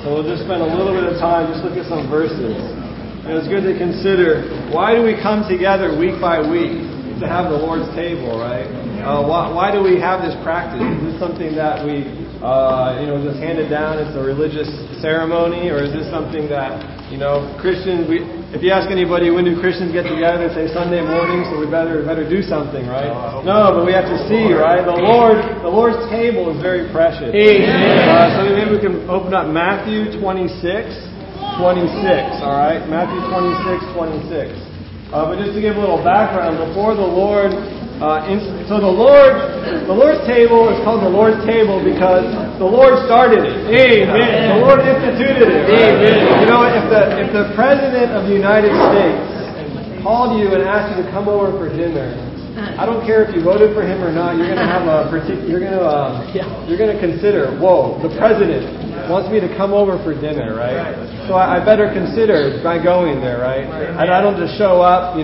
So we'll just spend a little bit of time, just look at some verses. It's good to consider, why do we come together week by week to have the Lord's table, right? Why do we have this practice? Is this something that we, just handed down? It's a religious ceremony, or is this something that, Christians? If you ask anybody, when do Christians get together? They say Sunday morning, so we better do something, right? No, but we have to see, right? The Lord's table is very precious. So maybe we can open up Matthew 26. All right, Matthew 26. But just to give a little background, before the Lord, the Lord's table is called the Lord's table because the Lord started it. Amen. The Lord instituted it. Right? Amen. If the President of the United States called you and asked you to come over for dinner, I don't care if you voted for him or not. You're going to have you're going to consider, whoa, the President wants me to come over for dinner, right? So I better consider by going there, right? I don't just show up,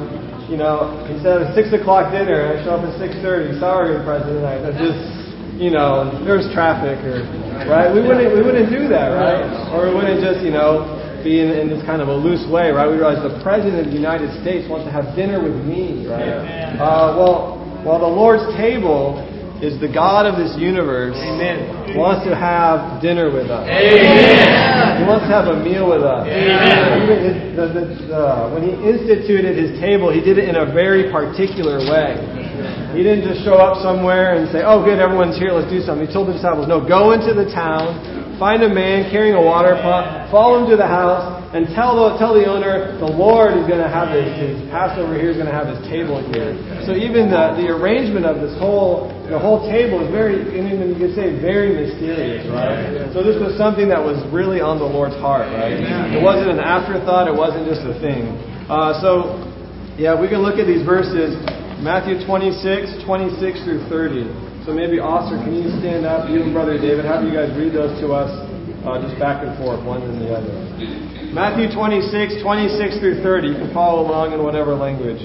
instead of 6 o'clock dinner, I show up at 6:30. Sorry, President, I just, there's traffic, right? We wouldn't do that, right? Or we wouldn't just, be in this kind of a loose way, right? We realize the President of the United States wants to have dinner with me, right? Well, the Lord's table is the God of this universe. Amen. Wants to have dinner with us. Amen. He wants to have a meal with us. Amen. When He instituted His table, He did it in a very particular way. He didn't just show up somewhere and say, oh good, everyone's here, let's do something. He told the disciples, no, go into the town, find a man carrying a water pot, follow him to the house, and tell the owner, the Lord is going to have his Passover here, is going to have his table here. So even the arrangement of the whole table is very, even you could say, very mysterious, right? So this was something that was really on the Lord's heart, right? It wasn't an afterthought, it wasn't just a thing. We can look at these verses, Matthew 26 through 30. So maybe, Oscar, can you stand up, you and Brother David, have you guys read those to us, just back and forth, one and the other. Matthew 26 through 30. You can follow along in whatever language.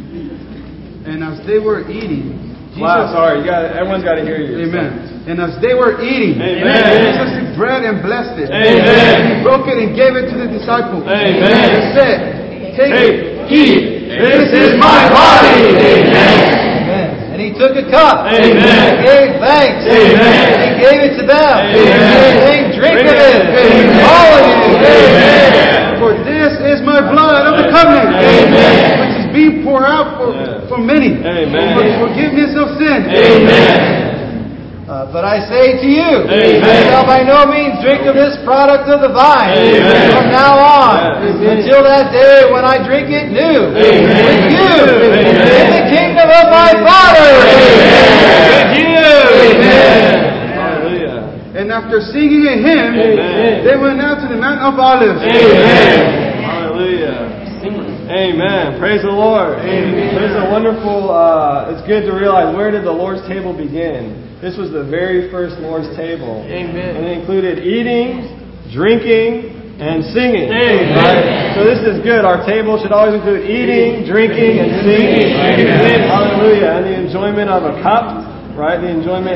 And as they were eating, everyone's got to hear you. Amen. And as they were eating, Jesus took bread and blessed it. Amen. And He broke it and gave it to the disciples. Amen. And He said, Take, eat. This is my body. Amen. And He took a cup. Amen. And gave thanks. Amen. And He gave it to them. Amen. Saying, drink of it. Amen. All of you. Amen. For this is my blood of the covenant. Amen. Which is being poured out for many. Amen. For the forgiveness of sin. Amen. But I say to you, Amen. I shall by no means drink of this product of the vine from now on, until that day when I drink it new with you in the kingdom of my Father. With you. Amen. Hallelujah. And after singing a hymn, they went out to the Mount of Olives. Amen. Hallelujah. Amen. Praise the Lord. Amen. It's a wonderful, it's good to realize, where did the Lord's table begin? This was the very first Lord's table. Amen. And it included eating, drinking, and singing. Amen. Right? So this is good. Our table should always include eating, drinking, and singing. Amen. Hallelujah. And the enjoyment of a cup, right? The enjoyment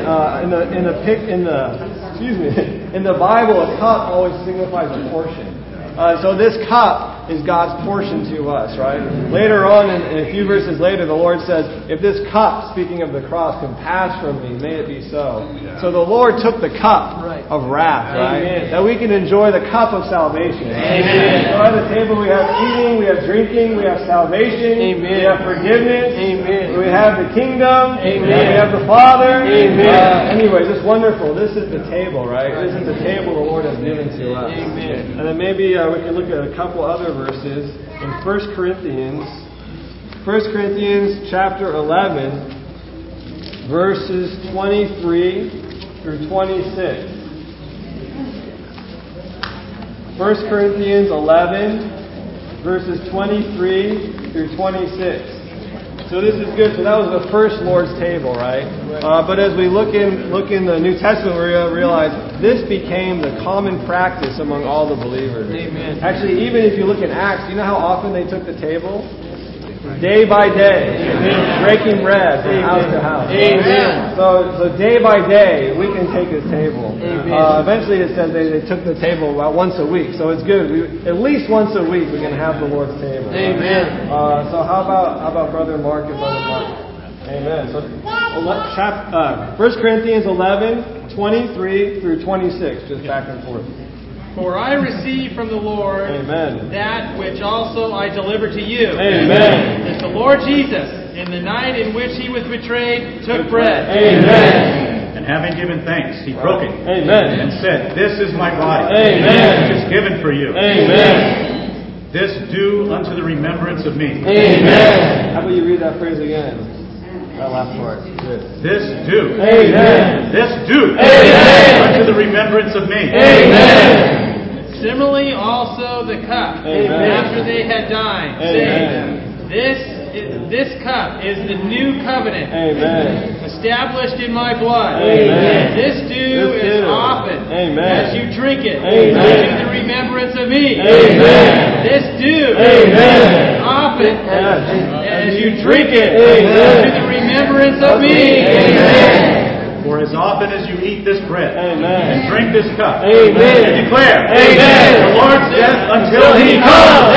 in the Bible, a cup always signifies a portion. So this cup is God's portion to us, right? Later on, in a few verses later, the Lord says, if this cup, speaking of the cross, can pass from me, may it be so. So the Lord took the cup of wrath, right? Amen. That we can enjoy the cup of salvation. Amen. So at the table we have eating, we have drinking, we have salvation, we have forgiveness, we have the kingdom, we have the Father. Anyways, it's wonderful. This is the table, right? This is the table the Lord has given to us. And then maybe we can look at a couple other verses in 1 Corinthians chapter 11, verses 23 through 26. 1 Corinthians 11, verses 23 through 26. So this is good. So that was the first Lord's table, right? But as we look in the New Testament, we realize this became the common practice among all the believers. Amen. Actually, even if you look in Acts, you know how often they took the table? day by day, breaking bread from house to house. Amen. So day by day, we can take His table. Eventually, it says they took the table about once a week, so it's good. At least once a week, we can have the Lord's table. Amen. So how about Brother Mark and Brother Mark? Amen. So 1 Corinthians 11, 23 through 26, just back and forth. For I received from the Lord Amen. that which also I delivered to you. Amen. That the Lord Jesus, in the night in which He was betrayed, took bread. Amen. And having given thanks, He broke it. Amen. And said, "This is my body, Amen. which is given for you. Amen. This do unto the remembrance of me." Amen. How about you read that phrase again? That last part. Good. This do. Amen. This do. Amen. Unto the remembrance of me. Amen. Similarly also the cup, Amen. after they had dined, Amen. saying, This cup is the new covenant, Amen. established in my blood. Amen. This do as often Amen. as you drink it, Amen. to the remembrance of me. Amen. This do Amen. often as you drink it, Amen. to the remembrance of me. Amen. For as often as you eat this bread Amen. and drink this cup, Amen. and declare Amen. the Lord's death until He comes. comes.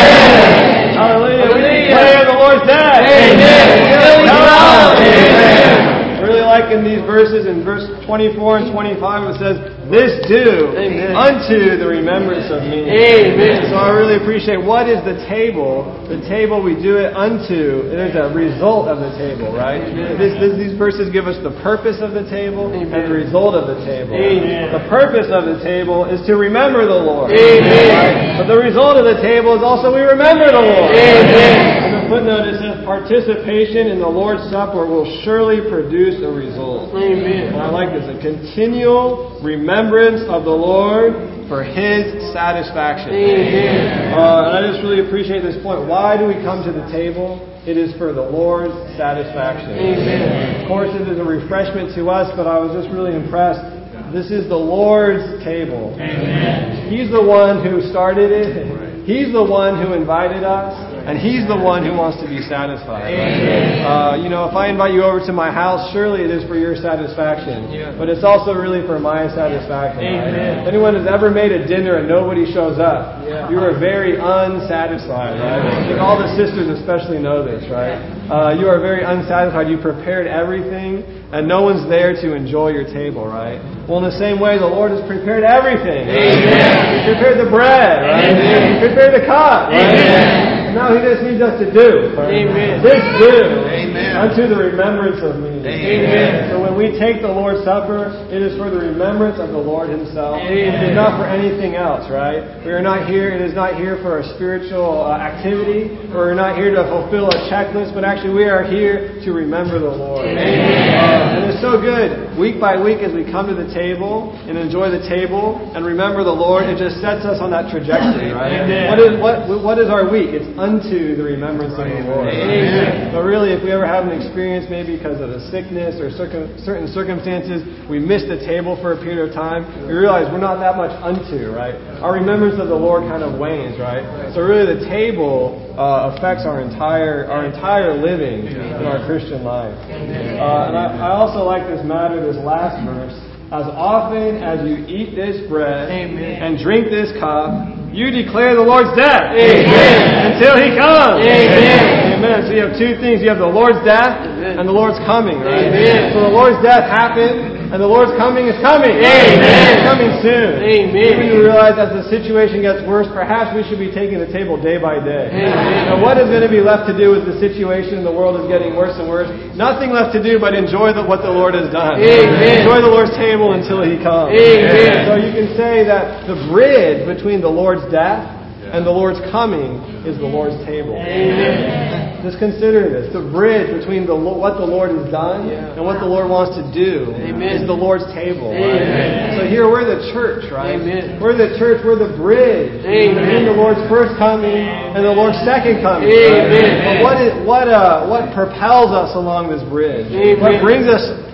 Amen. Hallelujah. We declare the Lord's death. Amen. Until He comes. Amen. Really liking these verses. In verse 24 and 25, it says, "This do Amen. unto the remembrance of me." Amen. So I really appreciate, what is the table? The table, we do it unto. It is a result of the table, right? These verses give us the purpose of the table and the result of the table. Amen. The purpose of the table is to remember the Lord. Amen. Right? But the result of the table is also we remember the Lord. Amen. In the footnote it says, participation in the Lord's Supper will surely produce a result. Amen. And I like this, a continual remembrance of the Lord for His satisfaction. Amen. And I just really appreciate this point. Why do we come to the table? It is for the Lord's satisfaction. Amen. Of course, it is a refreshment to us, but I was just really impressed. This is the Lord's table. Amen. He's the one who started it. He's the one who invited us. And He's the one who wants to be satisfied. Amen. If I invite you over to my house, surely it is for your satisfaction. Yeah. But it's also really for my satisfaction. Amen. If anyone has ever made a dinner and nobody shows up, Yeah. you are very unsatisfied, right? I think all the sisters especially know this, right? You are very unsatisfied. You prepared everything, and no one's there to enjoy your table, right? Well, in the same way, the Lord has prepared everything. Amen. He prepared the bread, right? Amen. He prepared the cup, right? Amen. And now He just needs us to do. Amen. This do Amen. unto the remembrance of me. Amen. So when we take the Lord's Supper, it is for the remembrance of the Lord Himself. Amen. It is not for anything else, right? We are not here. It is not here for a spiritual activity. We're not here to fulfill a checklist, but actually we are here to remember the Lord. Amen. And it's so good. Week by week, as we come to the table and enjoy the table and remember the Lord, it just sets us on that trajectory, right? Amen. What is our week? It's unto the remembrance of the Lord. Amen. But really, if we ever have an experience, maybe because of a sickness or certain circumstances, we miss the table for a period of time, we realize we're not that much unto, right? Our remembrance of the Lord kind of wanes, right? So really, the table affects our entire living in our Christian life. And I also like this last verse. As often as you eat this bread and drink this cup, you declare the Lord's death until He comes. Amen. So you have two things. You have the Lord's death and the Lord's coming, right? Amen. So the Lord's death happened and the Lord's coming is coming. Amen. It's coming soon. Amen. Even we realize as the situation gets worse, perhaps we should be taking the table day by day. Amen. Now, what is going to be left to do with the situation? The world is getting worse and worse. Nothing left to do but enjoy what the Lord has done. Amen. Enjoy the Lord's table until He comes. Amen. So you can say that the bridge between the Lord's death and the Lord's coming is the Lord's table. Amen. Just consider this. The bridge between what the Lord has done and what the Lord wants to do is the Lord's table. Right? So here we're the church, right? Amen. We're the church. We're the bridge between the Lord's first coming and the Lord's second coming. Amen. But what propels us along this bridge? Amen. What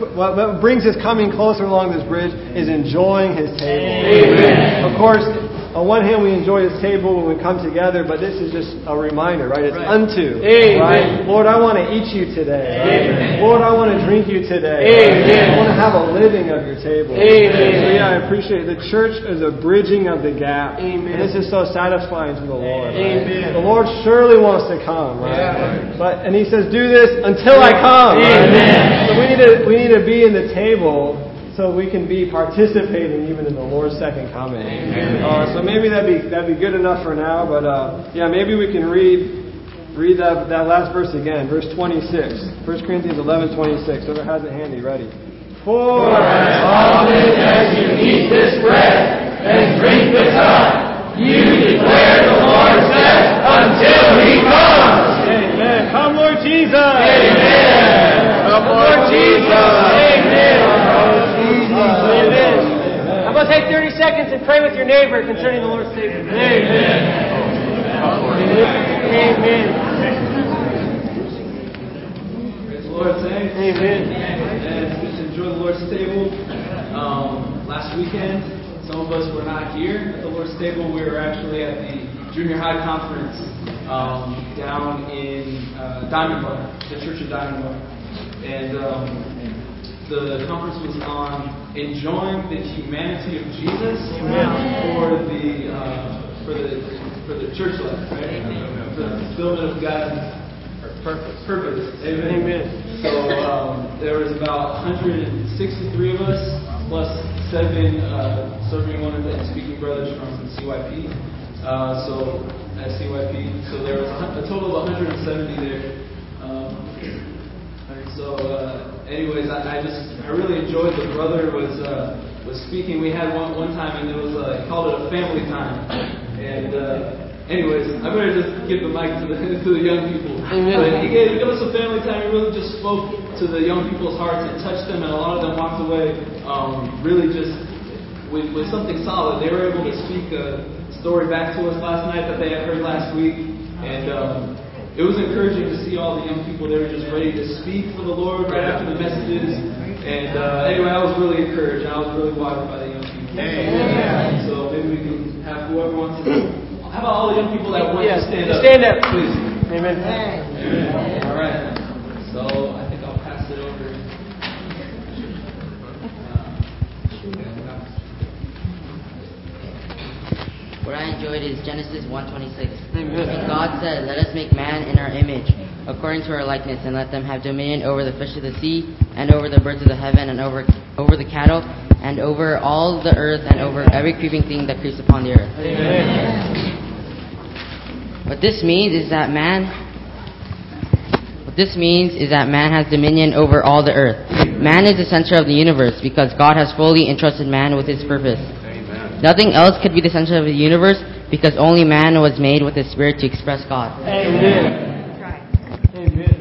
brings His coming closer along this bridge is enjoying His table. Amen. Of course, on one hand, we enjoy this table when we come together, but this is just a reminder, right? It's unto, Amen. right? Lord, I want to eat you today. Amen. Lord, I want to drink you today. Amen. I want to have a living of your table. Amen. So I appreciate it. The church is a bridging of the gap. Amen. And this is so satisfying to the Lord. Right? Amen. The Lord surely wants to come, right? Yeah. And He says, do this until I come. Amen. Right? So we need to be in the table so we can be participating even in the Lord's second coming. So maybe that'd be good enough for now. But maybe we can read that last verse again, verse 26, 1 Corinthians 11:26. Whoever has it handy, ready. For as often as you eat this bread and drink the cup, you declare the Lord's death until He comes. Amen. Come, Lord Jesus. Amen. Come, Lord Jesus. Amen. How about take 30 seconds and pray with your neighbor concerning the Lord's table? Amen. Amen. Praise the Lord, saints. Amen. And it's good to enjoy the Lord's table. Last weekend, some of us were not here at the Lord's table. We were actually at the junior high conference down in Diamond Bar, the Church of Diamond Bar. And the conference was on enjoying the humanity of Jesus for the church life, right? For the fulfillment of God's purpose. Amen. So there was about 163 of us, plus 7 serving one and speaking brothers from CYP. At CYP, so there was a total of 170 there. Anyways, I really enjoyed the brother was speaking. We had one time, and it was he called it a family time. And anyways, I better just give the mic to the young people. But he gave us a family time. He really just spoke to the young people's hearts and touched them, and a lot of them walked away really just with something solid. They were able to speak a story back to us last night that they had heard last week, and it was encouraging to see all the young people. They were just ready to speak for the Lord right after the messages. And anyway, I was really encouraged. I was really watered by the young people. Amen. So maybe we can have whoever wants to. How about all the young people that want to stand up? Stand up, please. Amen. All right. So I think I'll pass it over. What I enjoyed is Genesis 1:26. And God said, "Let us make man in our image, according to our likeness, and let them have dominion over the fish of the sea, and over the birds of the heaven, and over the cattle, and over all the earth, and over every creeping thing that creeps upon the earth." Amen. What this means is that man has dominion over all the earth. Man is the center of the universe because God has fully entrusted man with his purpose. Nothing else could be the center of the universe because only man was made with his spirit to express God. Amen. Amen.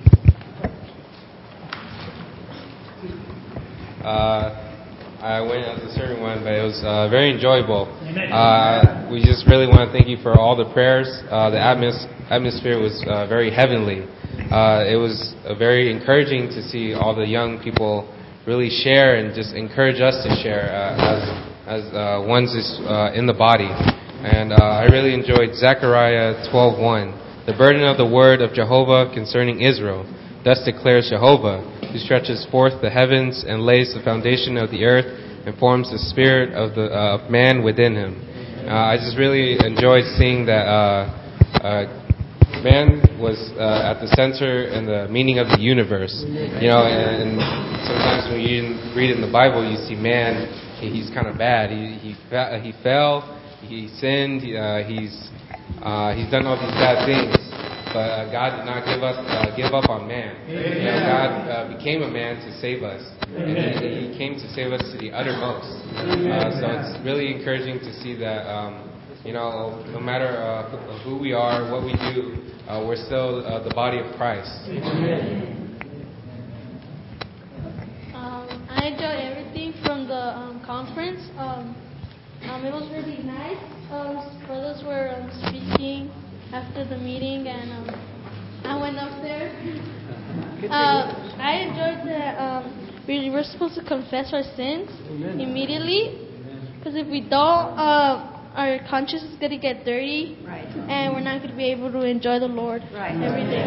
I went as a serving one, but it was very enjoyable. We just really want to thank you for all the prayers. The atmosphere was very heavenly. It was very encouraging to see all the young people really share and just encourage us to share as ones in the body. And I really enjoyed Zechariah 12:1. The burden of the word of Jehovah concerning Israel. Thus declares Jehovah, who stretches forth the heavens and lays the foundation of the earth and forms the spirit of man within him. I just really enjoyed seeing that man was at the center and the meaning of the universe. You know, and sometimes when you read in the Bible, you see man. He's kind of bad. He fell. He sinned. He's done all these bad things. But God did not give up on man. You know, God became a man to save us, and He came to save us to the uttermost. So it's really encouraging to see that no matter who we are, what we do, we're still the body of Christ. I enjoyed everything from the conference. It was really nice. Brothers were speaking after the meeting, and I went up there. I enjoyed that we're supposed to confess our sins immediately, because if we don't, our conscience is going to get dirty, and we're not going to be able to enjoy the Lord every day.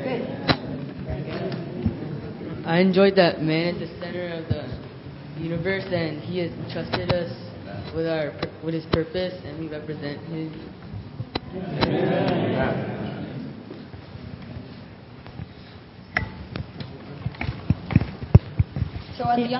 I enjoyed that man at the center of the universe, and he has trusted us with his purpose, and we represent his. So at the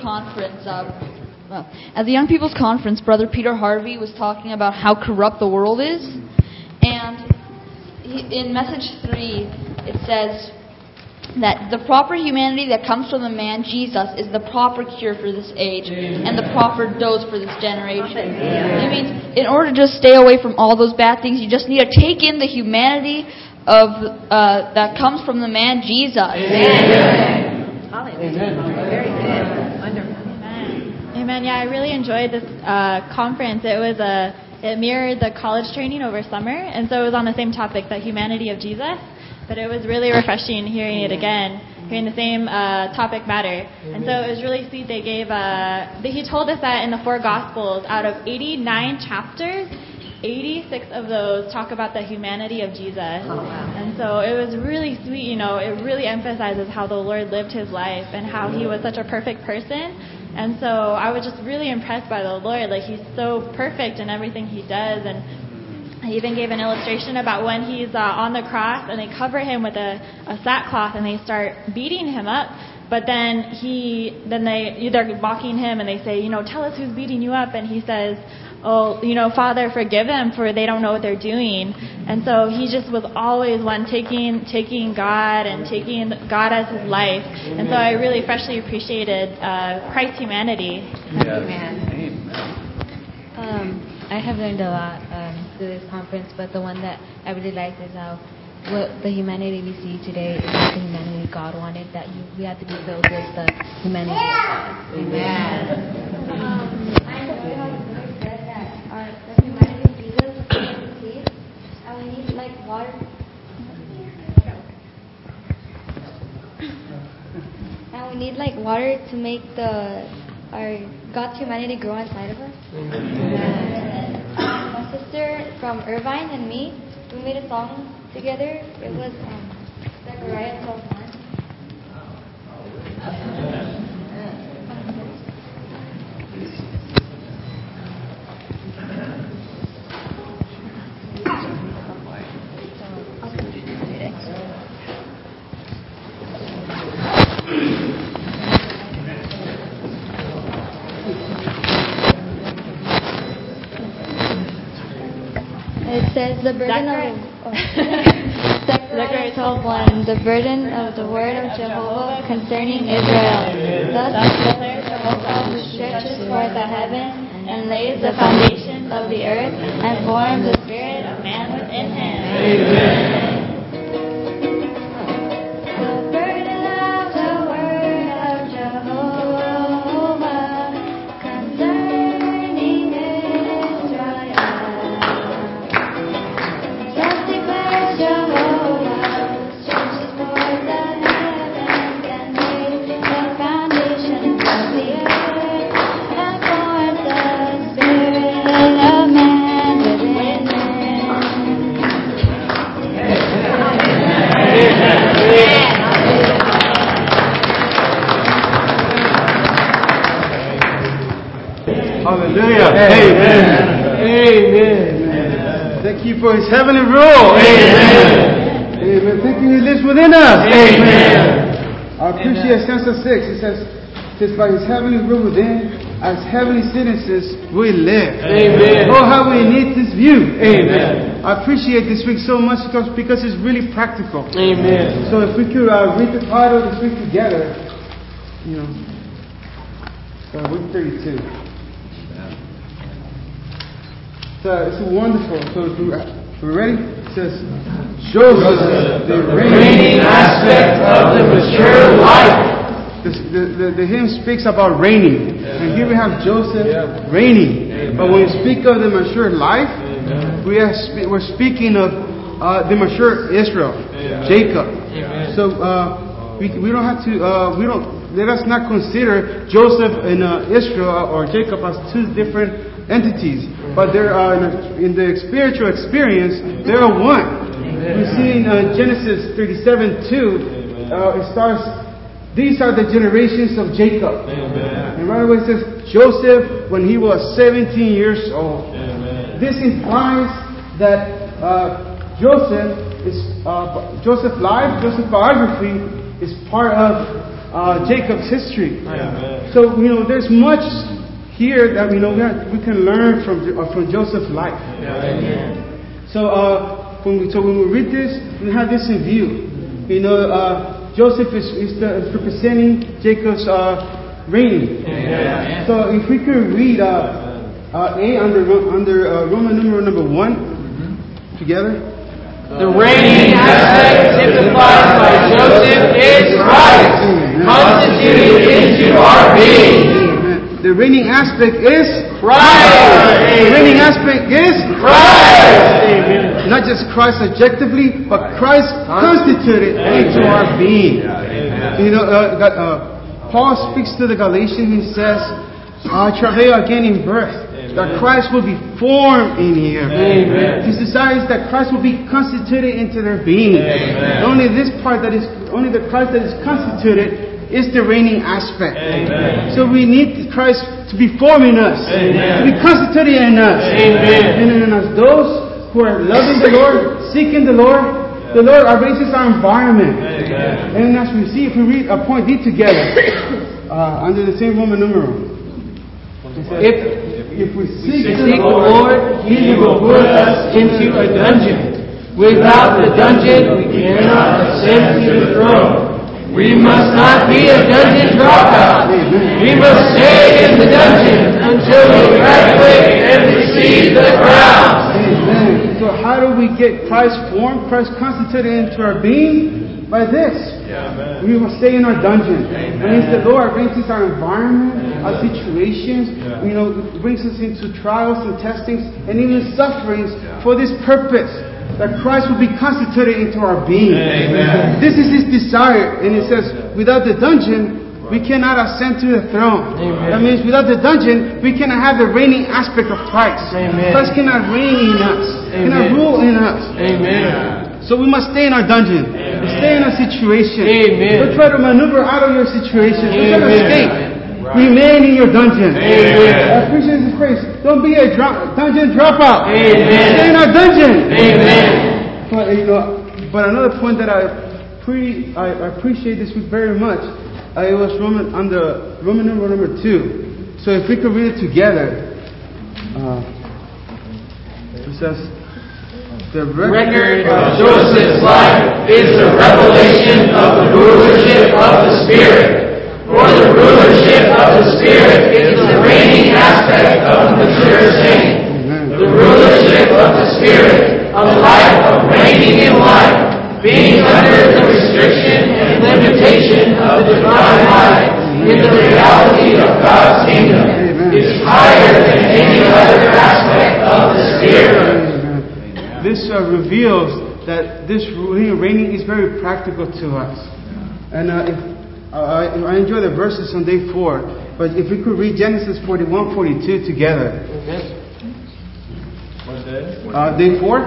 Young People's Conference, Brother Peter Harvey was talking about how corrupt the world is, and in message 3, it says that the proper humanity that comes from the man Jesus is the proper cure for this age and the proper dose for this generation. It means in order to just stay away from all those bad things, you just need to take in the humanity of that comes from the man Jesus. Amen. Very good. Wonderful. Amen. Yeah, I really enjoyed this conference. It mirrored the college training over summer, and so it was on the same topic, the humanity of Jesus. But it was really refreshing hearing it again, hearing the same topic matter. And so it was really sweet. He told us that in the 4 Gospels, out of 89 chapters, 86 of those talk about the humanity of Jesus. And so it was really sweet. It really emphasizes how the Lord lived his life and how he was such a perfect person. And so I was just really impressed by the Lord. Like, he's so perfect in everything he does. And he even gave an illustration about when he's on the cross and they cover him with a sackcloth and they start beating him up. But then they're mocking him and they say, tell us who's beating you up. And he says, oh, Father, forgive them, for they don't know what they're doing. And so he just was always one taking God and taking God as his life. And so I really freshly appreciated Christ's humanity. I have learned a lot through this conference, but the one that I really liked is how the humanity we see today is not the humanity God wanted, that we have to be filled with the humanity of God. Amen. I enjoy how the Lord said that the humanity of Jesus is complete, and we need like water. And we need like water to make our God's humanity grow inside of us. My sister from Irvine and me, we made a song together. It was Zechariah 12:1. It says the burden Zechariah 12:1, the burden of the word of Jehovah concerning Israel. Thus declares Jehovah, who stretches forth the heaven and lays the foundations of the earth and forms the spirit of man within him. Amen. Hallelujah. Amen. Amen. Thank you for his heavenly rule. Amen. Amen. Thank you, he lives within us. Amen. I appreciate Stanza 6. It says, by his heavenly rule within, as heavenly citizens, we live. Amen. Oh, how we need this view. Amen. I appreciate this week so much because it's really practical. Amen. So if we could read the title this week together, week 32. So it's wonderful. So if we're ready, it says, Joseph, the reigning aspect of the mature life. The hymn speaks about reigning. And here we have Joseph reigning. But when we speak of the mature life, we're speaking of the mature Israel, Jacob. So we don't have to, let us not consider Joseph and Israel or Jacob as two different entities. but they're in the spiritual experience, they're one. We see in Genesis 37:2, it starts, these are the generations of Jacob. And right away it says, Joseph, when he was 17 years old. This implies that Joseph's life, Joseph's biography is part of Jacob's history. So, there's much here that we can learn from Joseph's life. So, when we read this, we have this in view. Joseph is representing Jacob's reign. So, if we could read under Roman numeral number 1 together. The reigning aspect typified by Joseph is Christ, constituted into our being. The reigning aspect is Christ. The reigning aspect is Christ. Not just Christ objectively, but Christ constituted into our being. Paul speaks to the Galatians. He says, "I travail again in birth, that Christ will be formed in you." His desire is that Christ will be constituted into their being. Only the Christ that is constituted is the reigning aspect. So we need Christ to be formed in us, to be constituted in us. And then as those who are loving the Lord, seeking the Lord arranges our environment. And as we see, if we read point D together, under the same Roman numeral, if we seek the Lord, He will put us into a dungeon. Without the dungeon, we cannot ascend to the throne. We must not be a dungeon dropout. We must stay in the dungeon until we graduate and receive the crown. Amen. So how do we get Christ formed, Christ constituted into our being? By this. We will stay in our dungeon. That means the Lord arranges our environment, our situations, brings us into trials and testings and even sufferings for this purpose, that Christ will be constituted into our being. This is His desire. And it says, without the dungeon, we cannot ascend to the throne. That means without the dungeon, we cannot have the reigning aspect of Christ. Christ cannot reign in us, cannot rule in us. So we must stay in our dungeon, stay in our situation. Don't try to maneuver out of your situation. Don't try to escape. Remain in your dungeon. I appreciate this phrase. Don't be a dungeon dropout. Stay in our dungeon. But another point that I appreciate this week very much, it was under Roman numeral number 2. So if we could read it together, it says, the record of Joseph's life is the revelation of the rulership of the Spirit. For the rulership of the Spirit is the reigning aspect of the mature saint. The rulership of the Spirit, a life of reigning in life, being under the restriction and limitation of the divine life in the reality of God's kingdom, is higher than any other aspect of the Spirit. This reveals that this reigning is very practical to us. And I enjoy the verses on day 4, but if we could read Genesis 41:42 together. Day 4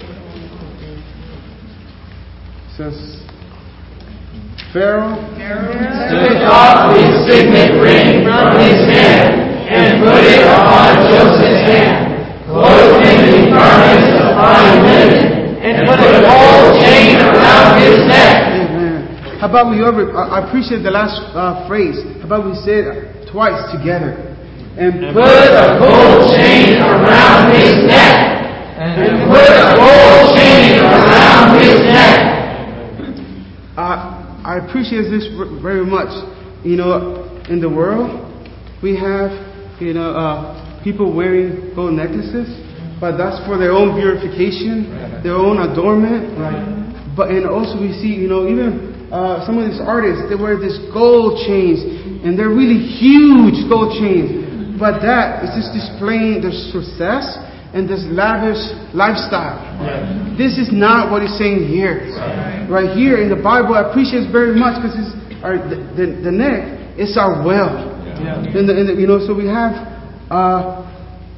says, Pharaoh took off his signet ring from his hand and put it upon Joseph's hand, clothed him in garments of fine linen, and put a gold chain around his neck. How about I appreciate the last phrase. How about we say it twice together? And put a gold chain around his neck. And put a gold chain around his neck. I appreciate this very much. In the world, we have, people wearing gold necklaces, but that's for their own purification, their own adornment. And also we see, even some of these artists, they wear these gold chains, and they're really huge gold chains. But that is just displaying their success and this lavish lifestyle. This is not what he's saying here. Right here in the Bible, I appreciate it very much because the neck is our wealth. So we have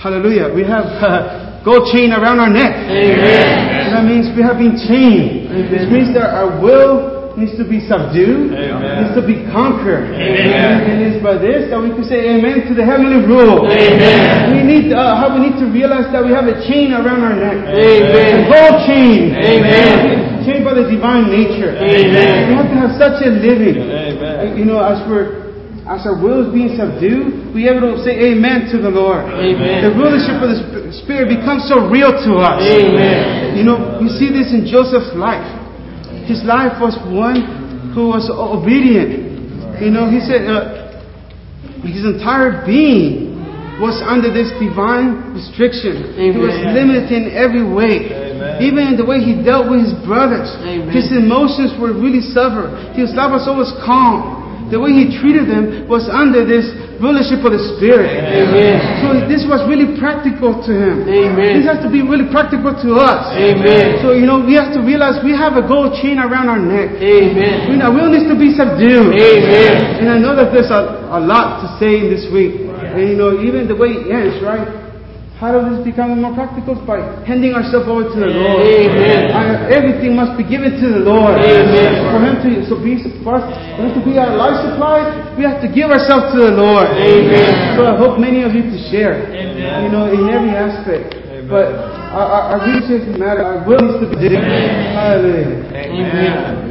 Hallelujah. We have gold chain around our neck. Amen. That means we have been chained. This means that our will needs to be subdued. Needs to be conquered. And it's by this that we can say amen to the heavenly rule. We need to realize that we have a chain around our neck. A gold chain. Chained by the divine nature. We have to have such a living. You know, as our will is being subdued, we are able to say amen to the Lord. The rulership of the Spirit becomes so real to us. You know, we see this in Joseph's life. His life was one who was obedient. You know, he said his entire being was under this divine restriction. He was limited in every way. Even in the way he dealt with his brothers. His emotions were really severed. His life was always calm. The way he treated them was under this rulership of the Spirit. So this was really practical to him. This has to be really practical to us. So, you know, we have to realize we have a gold chain around our neck. Our will needs to be subdued. And I know that there's a lot to say in this week. And, you know, even the way it ends, right? How does this become more practical? By handing ourselves over to the Lord. Everything must be given to the Lord. For Him to be our life supply, we have to give ourselves to the Lord. So I hope many of you to share. You know, in every aspect. But our resources matter. Our will needs to be given. Hallelujah. Amen.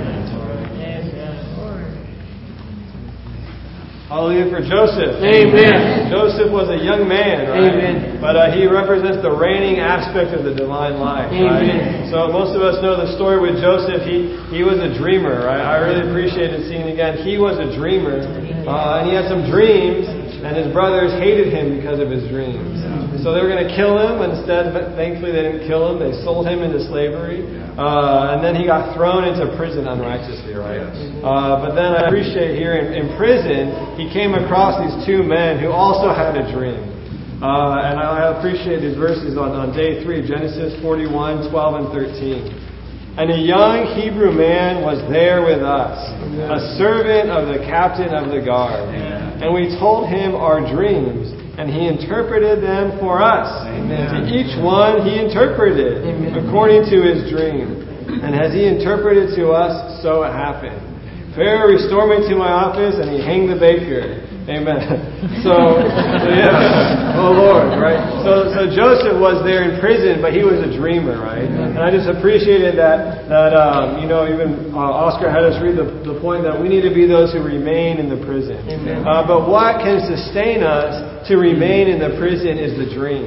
Hallelujah for Joseph. Joseph was a young man, right? But he represents the reigning aspect of the divine life, right? So most of us know the story with Joseph. He was a dreamer, right? I really appreciated seeing again. He was a dreamer, and he had some dreams, and his brothers hated him because of his dreams. So they were going to kill him. Instead, thankfully they didn't kill him. They sold him into slavery. And then he got thrown into prison unrighteously, right? But then I appreciate here in prison, he came across these two men who also had a dream. And I appreciate these verses on day 3, Genesis 41, 12, and 13. And a young Hebrew man was there with us, a servant of the captain of the guard. And we told him our dreams, and he interpreted them for us. To each one he interpreted according to his dream. And as he interpreted to us, so it happened. Pharaoh restored me to my office, and he hanged the baker. Amen. So yeah. Oh Lord, right? So Joseph was there in prison, but he was a dreamer, right? And I just appreciated that you know, even Oscar had us read the point that we need to be those who remain in the prison. But what can sustain us to remain in the prison is the dream.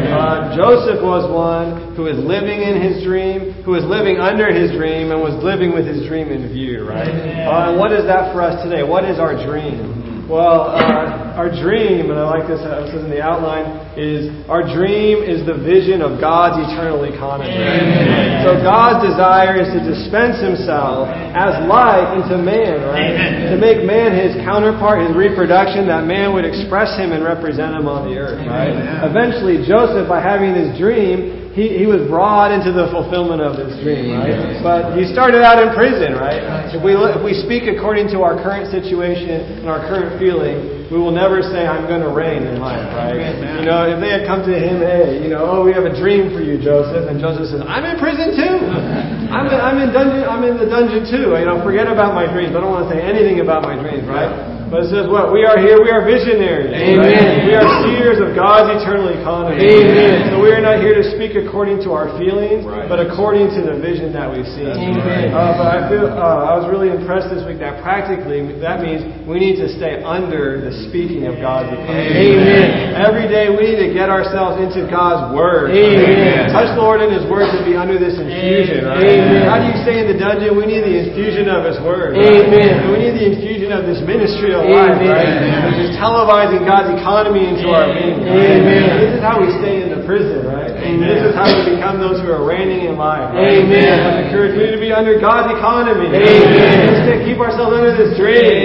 Joseph was one who was living in his dream, who was living under his dream, and was living with his dream in view, right? And what is that for us today? What is our dream? Well, our dream, and I like this, it says in the outline, is our dream is the vision of God's eternal economy. So God's desire is to dispense Himself as life into man, right? To make man His counterpart, His reproduction, that man would express Him and represent Him on the earth, right? Eventually, Joseph, by having this dream, he was brought into the fulfillment of this dream, right? But he started out in prison, right? If we speak according to our current situation and our current feeling, we will never say, I'm going to reign in life, right? You know, if they had come to him, hey, you know, we have a dream for you, Joseph. And Joseph says, I'm in prison too. I'm in the dungeon too. You know, forget about my dreams. I don't want to say anything about my dreams, right? But it says what? We are here, we are visionaries. Right? We are seers of God's eternal economy. So we are not here to speak according to our feelings, but according to the vision that we've seen. But I feel I was really impressed this week that practically that means we need to stay under the speaking of God's economy. Every day we need to get ourselves into God's Word. Touch the Lord in His Word to be under this infusion. Right? How do you stay in the dungeon? We need the infusion of His Word. And we need the infusion of this ministry of life, right? Which is televising God's economy into our being. Right? This is how we stay in the prison, right? This is how we become those who are reigning in life. Right? I encourage you to be under God's economy. Let's keep ourselves under this dream.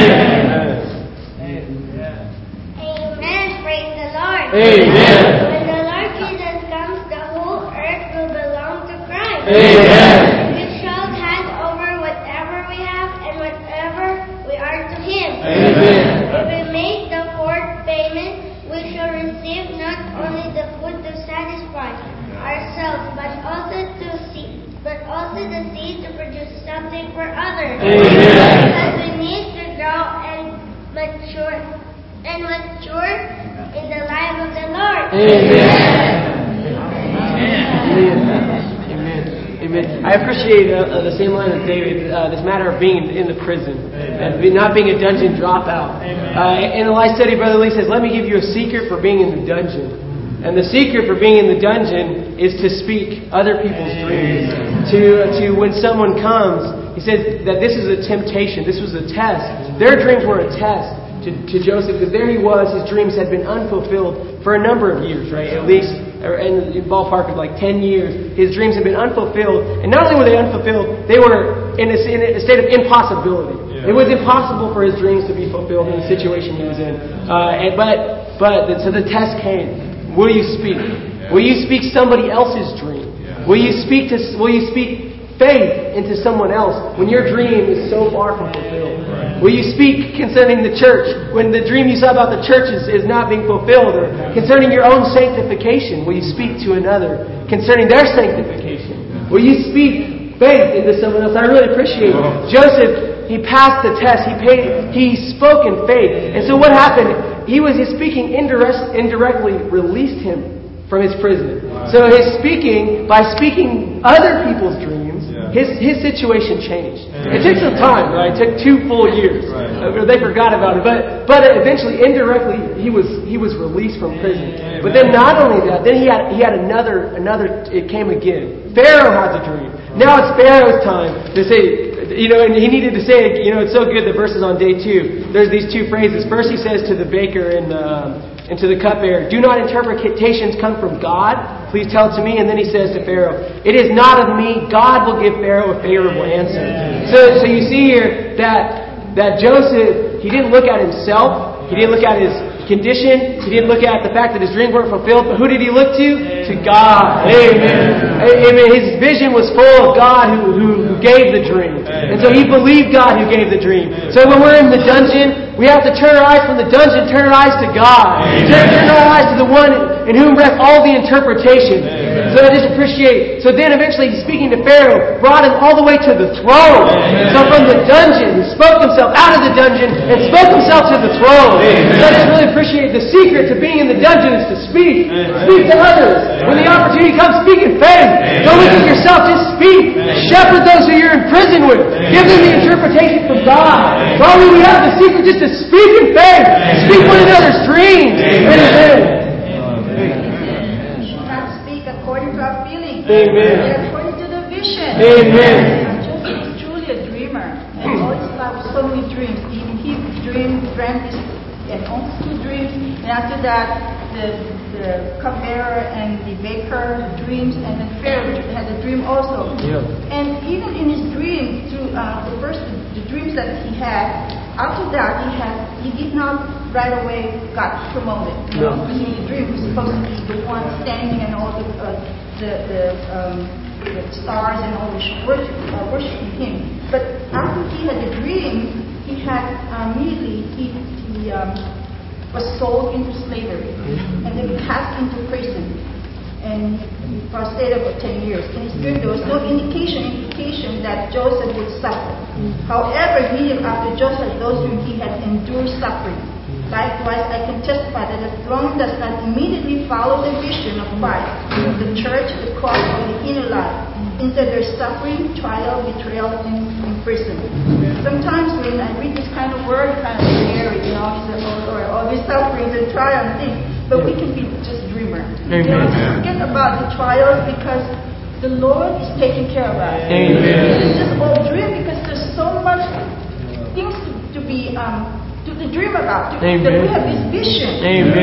Praise the Lord. When the Lord Jesus comes, the whole earth will belong to Christ. We shall hand over whatever we have and whatever we are to Him. If we make the fourth payment, we shall receive not only other. Amen. Because we need to grow and mature in the life of the Lord. Amen. I appreciate the same line as David, this matter of being in the prison and not being a dungeon dropout. In the life study, Brother Lee says, let me give you a secret for being in the dungeon. And the secret for being in the dungeon is to speak other people's dreams. To when someone comes, he said that this is a temptation. This was a test. Their dreams were a test to Joseph, because there he was. His dreams had been unfulfilled for a number of years, right? At least, or in the ballpark of like 10 years. His dreams had been unfulfilled. And not only were they unfulfilled, they were in a state of impossibility. It was impossible for his dreams to be fulfilled in the situation he was in. So the test came. Will you speak? Will you speak somebody else's dream? Will you speak faith into someone else when your dream is so far from fulfilled? Will you speak concerning the church when the dream you saw about the church is not being fulfilled? Or concerning your own sanctification, will you speak to another concerning their sanctification? Will you speak faith into someone else? I really appreciate Joseph. He passed the test. He spoke in faith. And so what happened? His speaking indirectly released him from his prison. So by speaking other people's dreams, his situation changed. It took some time, right? It took 2 full years. They forgot about it, but eventually, indirectly, he was released from prison. But then not only that, then he had another. It came again. Pharaoh has a dream. Now it's Pharaoh's time to say. And he needed to say, it's so good, the verses on day 2. There's these 2 phrases. First he says to the baker and to the cupbearer, do not interpretations come from God? Please tell it to me. And then he says to Pharaoh, it is not of me. God will give Pharaoh a favorable answer. So you see here that Joseph, he didn't look at himself. He didn't look at his condition. He didn't look at the fact that his dreams weren't fulfilled. But who did he look to? To God. Amen. His vision was full of God who gave the dream. And so he believed God who gave the dream. So when we're in the dungeon, we have to turn our eyes from the dungeon, turn our eyes to God. Turn our eyes to the one in whom rest all the interpretation. So I just appreciate. So then eventually he's speaking to Pharaoh, brought him all the way to the throne. So from the dungeon, he spoke himself out of the dungeon and spoke himself to the throne. So I just really appreciate the secret to being in the dungeon is to speak. Speak to others. When the opportunity comes, speak in faith. Don't look at yourself, just speak. Shepherd those who you're in prison with. Give them the interpretation from God. Probably we have the secret just to speak in faith. Speak one another's dreams. Amen. According to our feelings, according to the vision. Amen. Joseph is truly a dreamer, and all his life was so many dreams. Even he dreamt and owns 2 dreams, and after that, the cupbearer and the baker dreams, and then Pharaoh had a dream also. And even in his dream, through the dreams that he had, after that he did not right away got promoted. Because in the dream he was supposed to be the one standing and all the stars and all worshiping him. But after he had the dream, he had immediately he was sold into slavery and then cast into prison, and for a stay of 10 years. In his dream, there was no indication that Joseph would suffer. However, immediately after Joseph, those dreams, he had endured suffering. Likewise, I can testify that if one does not immediately follow the vision of Christ, the church, the cross, or the inner life, instead there's suffering, trial, betrayal, and prison. Sometimes when I read this kind of word, it's kind of scary, or all these sufferings and trials and things, but we can be just dreamers. Just forget about the trials because the Lord is taking care of us. It's just all dream because there's so much things to be to dream about. That we have this vision.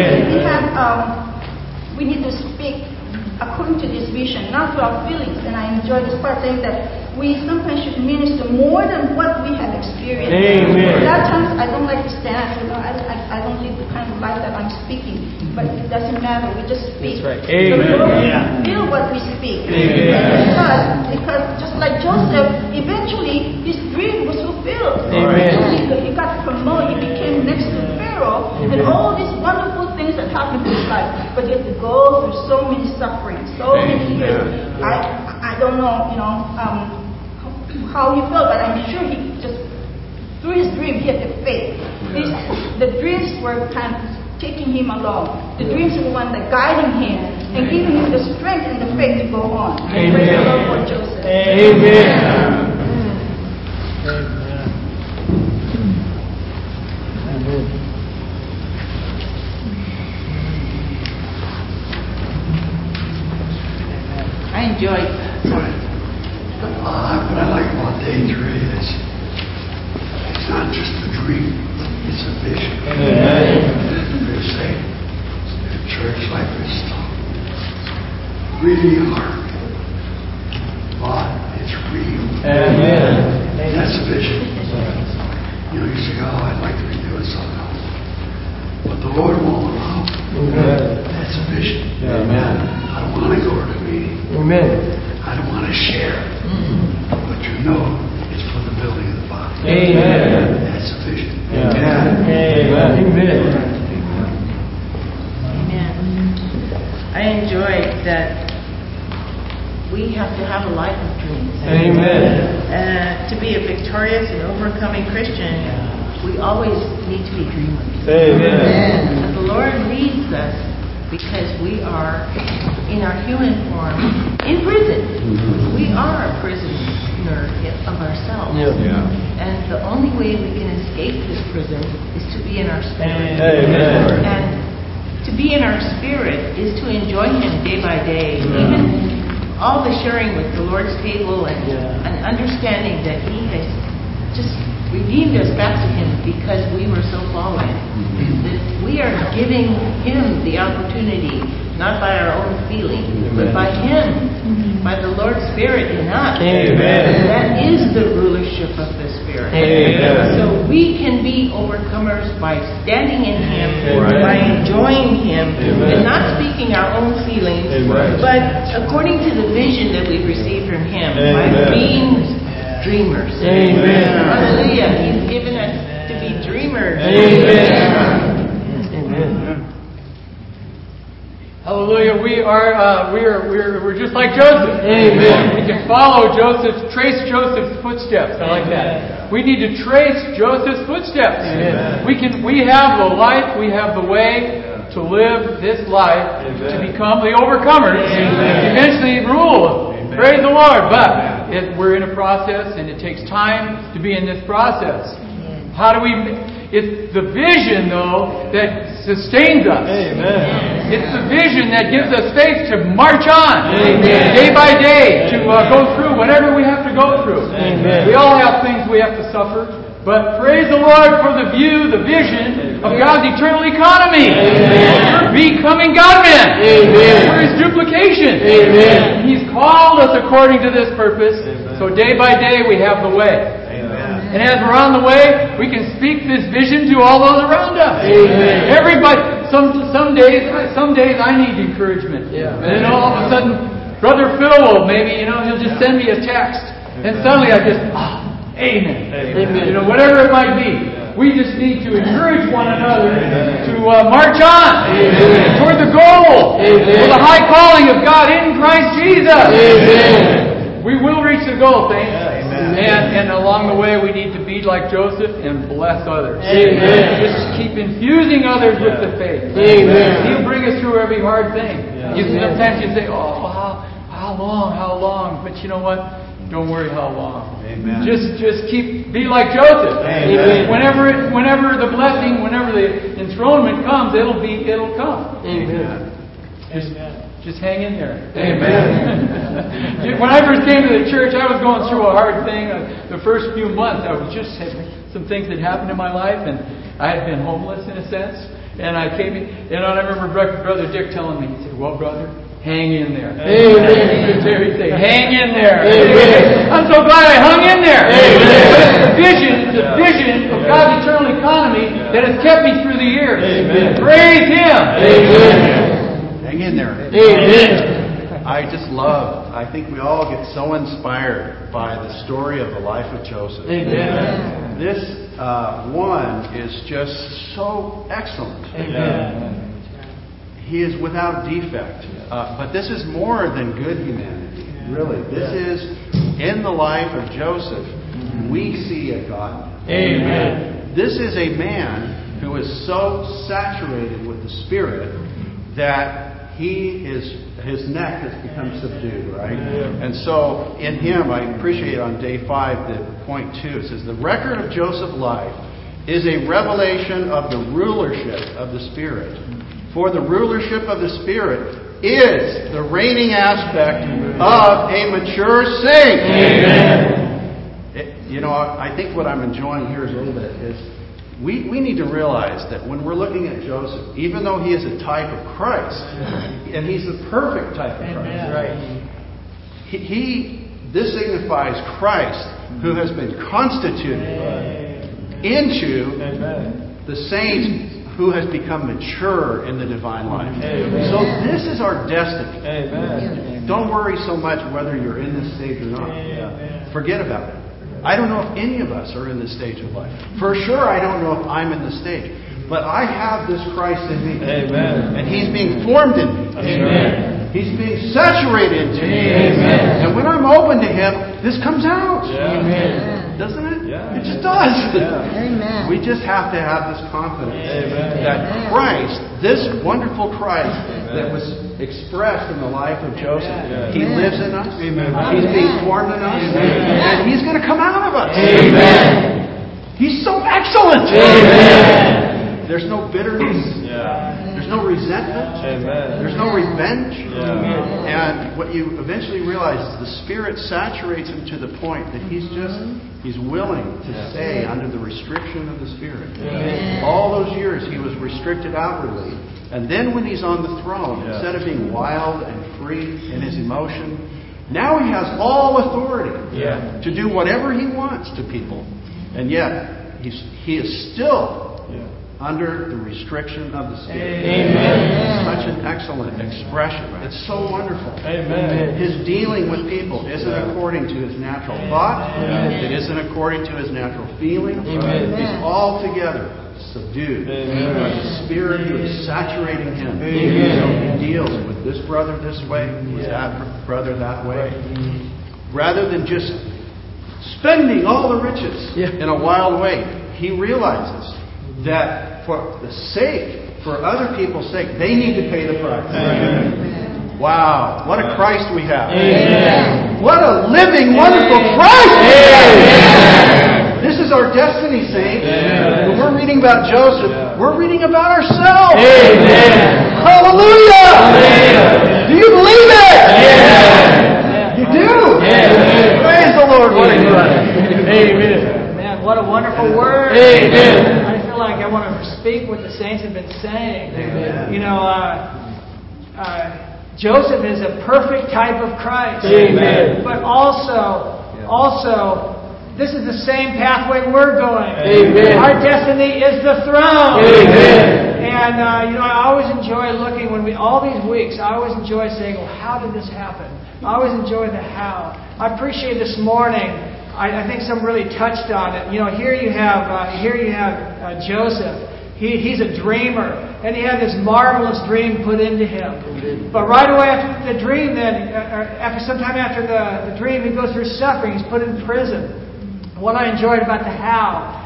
We need to speak according to this vision, not to our feelings. And I enjoy this part saying that we sometimes should minister more than what we have experienced. A lot of times I don't like to stand up. I don't live the kind of life that I'm speaking. But it doesn't matter. We just speak. The Lord will feel what we speak. Because just like Joseph, eventually his dream was fulfilled. He got promoted. He became next to Pharaoh, and all these wonderful things that happened in his life. But he had to go through so many sufferings, so many years. I don't know, how he felt, but I'm sure he just, through his dream, he had the faith. The dreams were kind of taking him along. The dreams were the one that guiding him and giving him the strength and the faith to go on. Amen. Praise the Lord for Joseph. Amen. I enjoyed. What I like about day 3 is it's not just a dream, it's a vision. They say a church like this really hard, but it's real. Amen. That's a vision. You know, you say, oh, I'd like to be doing something else, but the Lord won't allow. That's a vision. Amen. I don't want to go to a meeting. Amen. I don't want to share. But you know it's for the building of the body. Amen. That's a vision. Amen. Amen. I enjoyed that we have to have a life of dreams. Amen. To be a victorious and overcoming Christian, we always need to be dreamers. Amen. The Lord leads us because we are in our human form in prison. We are a prisoner of ourselves. And the only way we can escape this prison is to be in our spirit. Amen. And to be in our spirit is to enjoy Him day by day. Even all the sharing with the Lord's table and understanding that He has just redeemed us back to Him because we were so fallen. That we are giving Him the opportunity, not by our own feeling, but by Him, by the Lord's Spirit in us. Amen. That is the rulership of the Spirit. Amen. So we can be overcomers by standing in Him, Amen. by enjoying Him, Amen. and not speaking our own feelings, Amen. but according to the vision that we've received from Him, by Amen. being dreamers. Amen. Hallelujah. He's given us to be dreamers. Amen. Hallelujah. We're just like Joseph. Amen. We can trace Joseph's footsteps. I like that. We need to trace Joseph's footsteps. Amen. We have the life, we have the way to live this life to become the overcomers. Amen. Eventually rule. Amen. Praise the Lord. But we're in a process, and it takes time to be in this process. How do we? It's the vision, though, that sustains us. Amen. It's the vision that gives us faith to march on. Amen. Day by day, to go through whatever we have to go through. Amen. We all have things we have to suffer. But praise the Lord for the vision of God's eternal economy. Amen. We're becoming God-men. Amen. For His duplication. Amen. He's called us according to this purpose. Amen. So day by day we have the way. And as we're on the way, we can speak this vision to all those around us. Amen. Everybody. Some days I need encouragement. Yeah. And then all of a sudden, Brother Phil will he'll just send me a text, and suddenly I just, amen. Amen. Whatever it might be, we just need to encourage one another to march on toward the goal for the high calling of God in Christ Jesus. Amen. We will reach the goal, saints. And along the way, we need to be like Joseph and bless others. Amen. Just keep infusing others with the faith. Amen. He'll bring us through every hard thing. Sometimes you say, "Oh, how long?" But you know what? Don't worry how long. Amen. Just be like Joseph. Amen. Whenever the blessing, whenever the enthronement comes, it'll come. Amen. Just hang in there. Amen. When I first came to the church, I was going through a hard thing. The first few months, I was just had some things that happened in my life, and I had been homeless in a sense. And I came in, and I remember Brother Dick telling me, he said, "Well, brother, hang in there." Amen. Hang in there. Amen. I'm so glad I hung in there. Amen. But it's the vision of God's eternal economy that has kept me through the years. Amen. Praise Him. Amen. Hang in there. Amen. I think we all get so inspired by the story of the life of Joseph. Amen. This one is just so excellent. Amen. He is without defect. But this is more than good humanity. Really. This is in the life of Joseph, we see a God. Amen. This is a man who is so saturated with the Spirit that his neck has become subdued, right? And so in him, I appreciate on day 5, the point 2, it says, the record of Joseph's life is a revelation of the rulership of the Spirit. For the rulership of the Spirit is the reigning aspect of a mature saint. Amen. I think what I'm enjoying here is a little bit is we need to realize that when we're looking at Joseph, even though he is a type of Christ, and he's the perfect type of Christ, right? This signifies Christ, who has been constituted into the saint who has become mature in the divine life. So this is our destiny. Don't worry so much whether you're in this stage or not. Forget about it. I don't know if any of us are in this stage of life. For sure, I don't know if I'm in this stage. But I have this Christ in me. And He's being formed in me. He's being saturated into me. And when I'm open to Him, this comes out. Doesn't it? It just does. We just have to have this confidence that Christ, this wonderful Christ that was expressed in the life of Joseph, He lives in us. He's being formed in us. And He's going to come out of us. He's so excellent. There's no bitterness. There's no resentment. There's no revenge. And what you eventually realize is the Spirit saturates him to the point that he's willing to stay under the restriction of the Spirit. All those years he was restricted outwardly. And then when he's on the throne, instead of being wild and free in his emotion, now he has all authority to do whatever he wants to people. And yet he is still under the restriction of the Spirit. Such an excellent expression. It's so wonderful. His dealing with people isn't according to his natural thought. It isn't according to his natural feeling. He's altogether subdued by the Spirit who is saturating him. So he deals with this brother this way, with that brother that way. Rather than just spending all the riches in a wild way, he realizes that for other people's sake, they need to pay the price. Wow, what a Christ we have. What a living, wonderful Christ we have. This is our destiny, saints. When we're reading about Joseph, we're reading about ourselves. Hallelujah! Do you believe it? You do? Praise the Lord. What a good. Amen. Man, what a wonderful word. I feel like I want to speak what the saints have been saying. Joseph is a perfect type of Christ. But also, this is the same pathway we're going. Our destiny is the throne. And I always enjoy looking all these weeks. I always enjoy saying, "Well, how did this happen?" I always enjoy the how. I appreciate this morning. I think some really touched on it. Here you have Joseph. He's a dreamer, and he had this marvelous dream put into him. But right away after the dream, sometime after the dream, he goes through suffering. He's put in prison. What I enjoyed about the how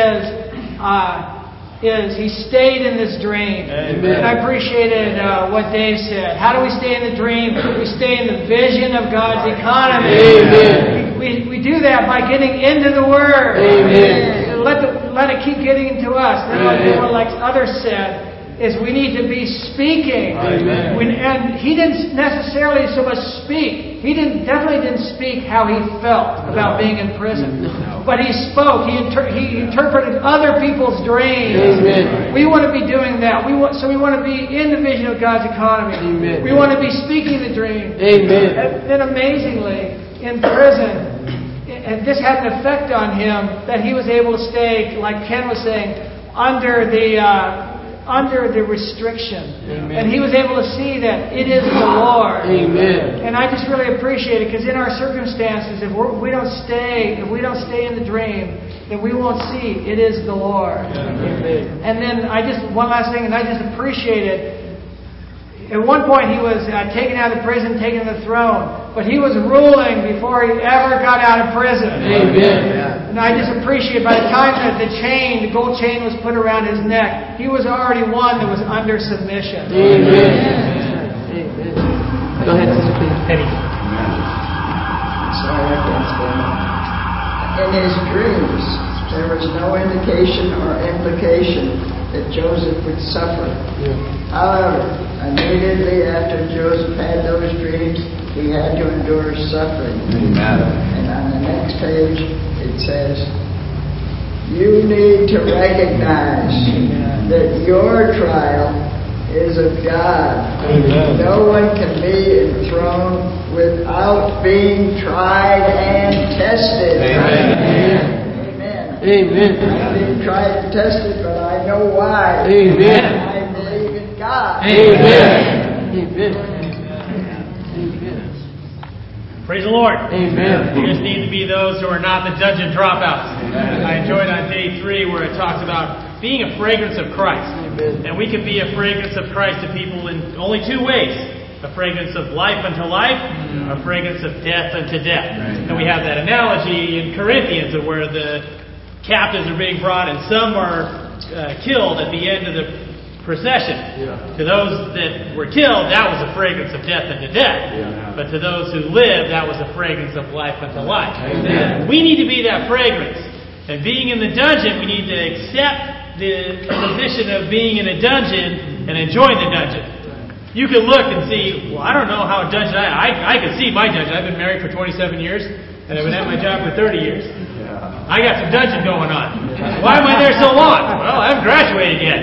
is he stayed in this dream. And I appreciated what Dave said. How do we stay in the dream? We stay in the vision of God's economy. We do that by getting into the Word. Let it keep getting into us. Then like others said, is we need to be speaking. And he didn't necessarily so much speak. He definitely didn't speak how he felt about being in prison. But he spoke. He interpreted other people's dreams. We want to be doing that. We want to be in the vision of God's economy. We want to be speaking the dream. And then amazingly, in prison, and this had an effect on him that he was able to stay, like Ken was saying, under the restriction. And he was able to see that it is the Lord. And I just really appreciate it, because in our circumstances, if we don't stay in the dream, then we won't see it is the Lord. And then one last thing, and I just appreciate it. At one point, he was taken out of prison, taken to the throne. But he was ruling before he ever got out of prison. Amen. And I just appreciate by the time that the gold chain was put around his neck, he was already one that was under submission. Amen. Amen. Go ahead, Sister Penny. Sorry, I can't stand up. In his dreams, there was no indication or implication that Joseph would suffer. However, immediately after Joseph had those dreams, he had to endure suffering. And on the next page, it says, you need to recognize that your trial is of God. No one can be enthroned without being tried and tested. Amen. I'm being tried and tested, but I know why. Amen. I believe in God. Amen. Amen. Praise the Lord. Amen. We just need to be those who are not the dungeon dropouts. I enjoyed on day 3 where it talks about being a fragrance of Christ. And we can be a fragrance of Christ to people in only 2 ways. A fragrance of life unto life, a fragrance of death unto death. And we have that analogy in Corinthians of where the captives are being brought and some are killed at the end of the procession. To those that were killed, that was a fragrance of death unto death. But to those who live, that was a fragrance of life unto life. We need to be that fragrance. And being in the dungeon, we need to accept the position of being in a dungeon and enjoy the dungeon. You can look and see, well, I don't know how a dungeon... I can see my dungeon. I've been married for 27 years, and I've been at my job for 30 years. I got some dungeon going on. Why am I there so long? Well, I haven't graduated yet.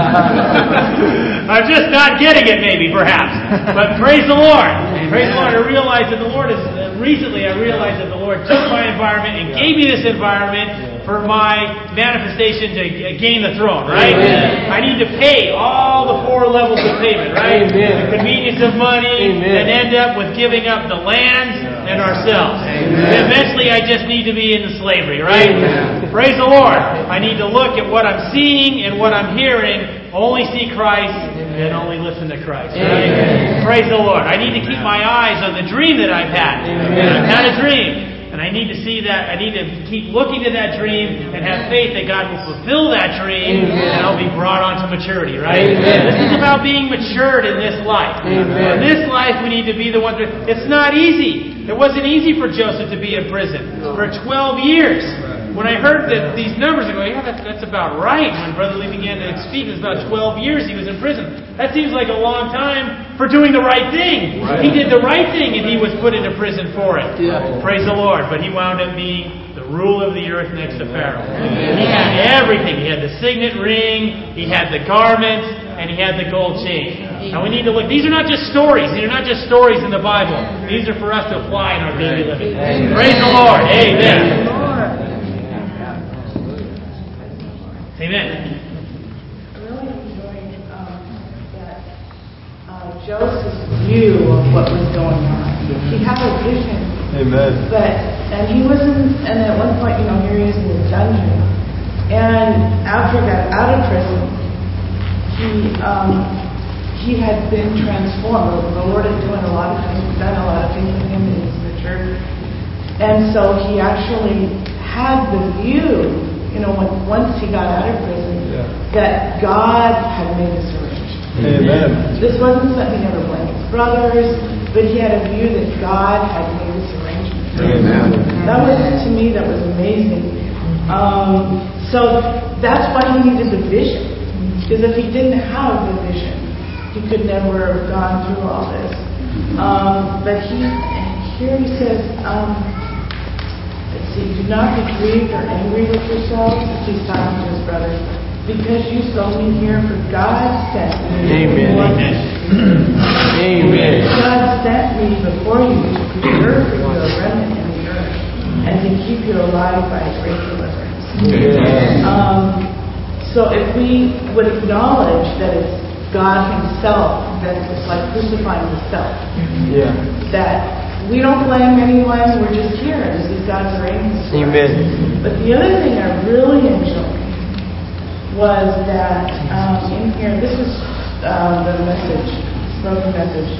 I'm just not getting it, maybe, perhaps. But praise the Lord. Praise the Lord. I realized that the Lord is... Recently, I realized that the Lord took my environment and gave me this environment for my manifestation to gain the throne, right? Amen. I need to pay all the 4 levels of payment, right? Amen. The convenience of money, and end up with giving up the land and ourselves. Eventually, I just need to be in slavery, right? Amen. Praise the Lord. I need to look at what I'm seeing and what I'm hearing, only see Christ and only listen to Christ, right? Praise the Lord. I need to keep my eyes on the dream that I've had. I've had a dream. And I need to see that, I need to keep looking to that dream and have faith that God will fulfill that dream and I'll be brought on to maturity, right? This is about being matured in this life. In this life, we need to be the ones that... It's not easy. It wasn't easy for Joseph to be in prison for 12 years. When I heard that these numbers, I go, yeah, that's about right. When Brother Lee began to speak, it was about 12 years he was in prison. That seems like a long time for doing the right thing. He did the right thing and he was put into prison for it. Praise the Lord. But he wound up being the ruler of the earth next to Pharaoh. He had everything. He had the signet ring, he had the garments, and he had the gold chain. And we need to look. These are not just stories. These are not just stories in the Bible. These are for us to apply in our daily living. Praise the Lord. Amen. Amen. I really enjoyed that Joseph's view of what was going on. He had a vision. Amen. And he was and at one point, here he is in the dungeon. And after he got out of prison, he had been transformed. The Lord had done a lot of things with him in his maturity. And so he actually had the view, once he got out of prison, that God had made this arrangement. Amen. This wasn't something he ever blamed his brothers, but he had a view that God had made this arrangement. Amen. That was, to me, that was amazing. So that's why he needed the vision. Because if he didn't have the vision, he could never have gone through all this. But here he says, let's see, do not be grieved or angry with yourselves, as he's talking to his brothers, because you sold me here, for God sent me. Amen. Amen. God sent me before you to preserve you a remnant in the earth and to keep you alive by a great deliverance. So if we would acknowledge that it's God Himself, that it's like crucifying the self, that we don't blame anyone, we're just here. This is God's arrangement. Amen. But the other thing I really enjoyed was that in here, this is the Message broken message.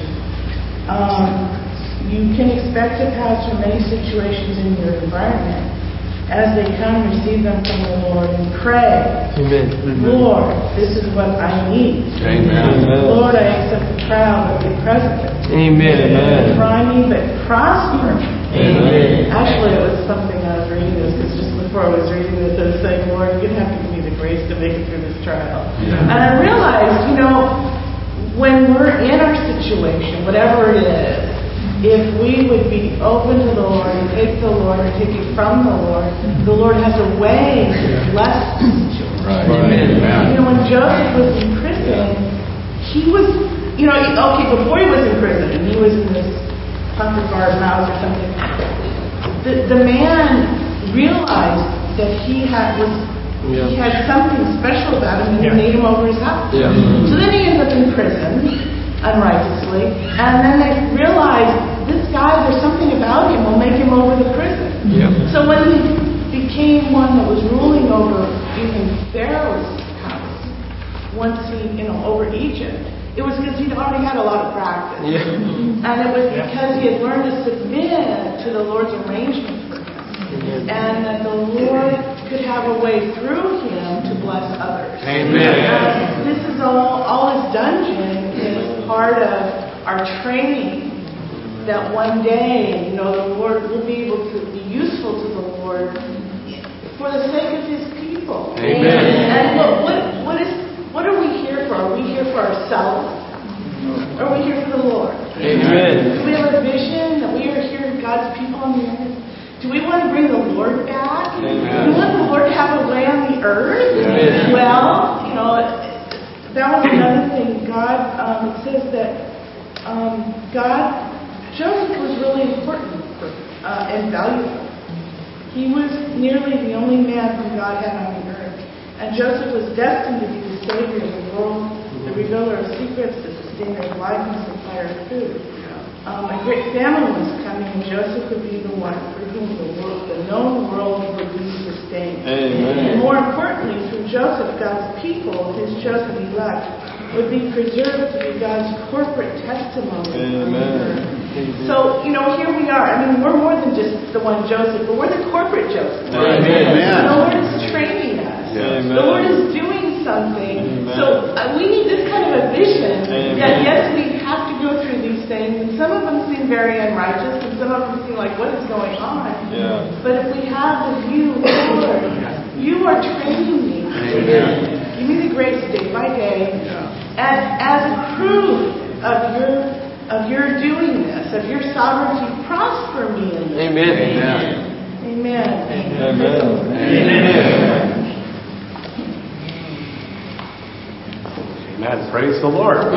You can expect to pass through many situations in your environment. As they come, receive them from the Lord and pray. Amen. Lord, this is what I need. Amen. Lord, I accept the trial of the present. Amen. Try me, but prosper me. Amen. Actually, it was something I was reading this, because just before I was reading this, I was saying, Lord, you're going to have to give me the grace to make it through this trial. Yeah. And I realized, when we're in our situation, whatever it is, if we would be open to the Lord and take the Lord and take it from the Lord has a way to bless the situation. Right. When Joseph was in prison, he was, before he was in prison, and he was in this Potiphar's house or something, the man realized that he had something special about him, and he made him over his house. Yeah. So then he ends up in prison unrighteously, and then they realized this guy, there's something about him, will make him over the prison. Yeah. So when he became one that was ruling over even Pharaoh's house, once he, over Egypt, it was because he'd already had a lot of practice. Yeah. And it was because he had learned to submit to the Lord's arrangement for him. And that the Lord could have a way through him to bless others. Amen. This is all this dungeon is part of our training, that one day, the Lord will be able to be useful to the Lord for the sake of His people. Amen. And what are we here for? Are we here for ourselves? Or are we here for the Lord? Amen. Do we have a vision that we are here, God's people on the earth? Do we want to bring the Lord back? Amen. Do we want the Lord to have a way on the earth? Amen. Well, that was another thing. God, it says that Joseph was really important and valuable. He was nearly the only man whom God had on the earth. And Joseph was destined to be the savior of the world, the revealer of secrets, the sustainer of life, and the supplier of food. A great famine was coming, and Joseph would be the one for whom the known world would be sustained. Amen. And more importantly, through Joseph, God's people, His chosen elect, would be preserved to be God's corporate testimony. Amen. So, here we are. We're more than just the one Joseph, but we're the corporate Joseph. Amen. The Lord is training us. Amen. The Lord is doing something. Amen. So we need this kind of a vision. Amen. That yes, we have to go through these things, and some of them seem very unrighteous, and some of them seem like, what is going on? Yeah. But if we have the view, Lord, you are training me. Amen. Give me the grace day by day, and as a proof of your doing this, of your sovereignty, prosper me in this. Amen. Amen. Amen. Praise the Lord.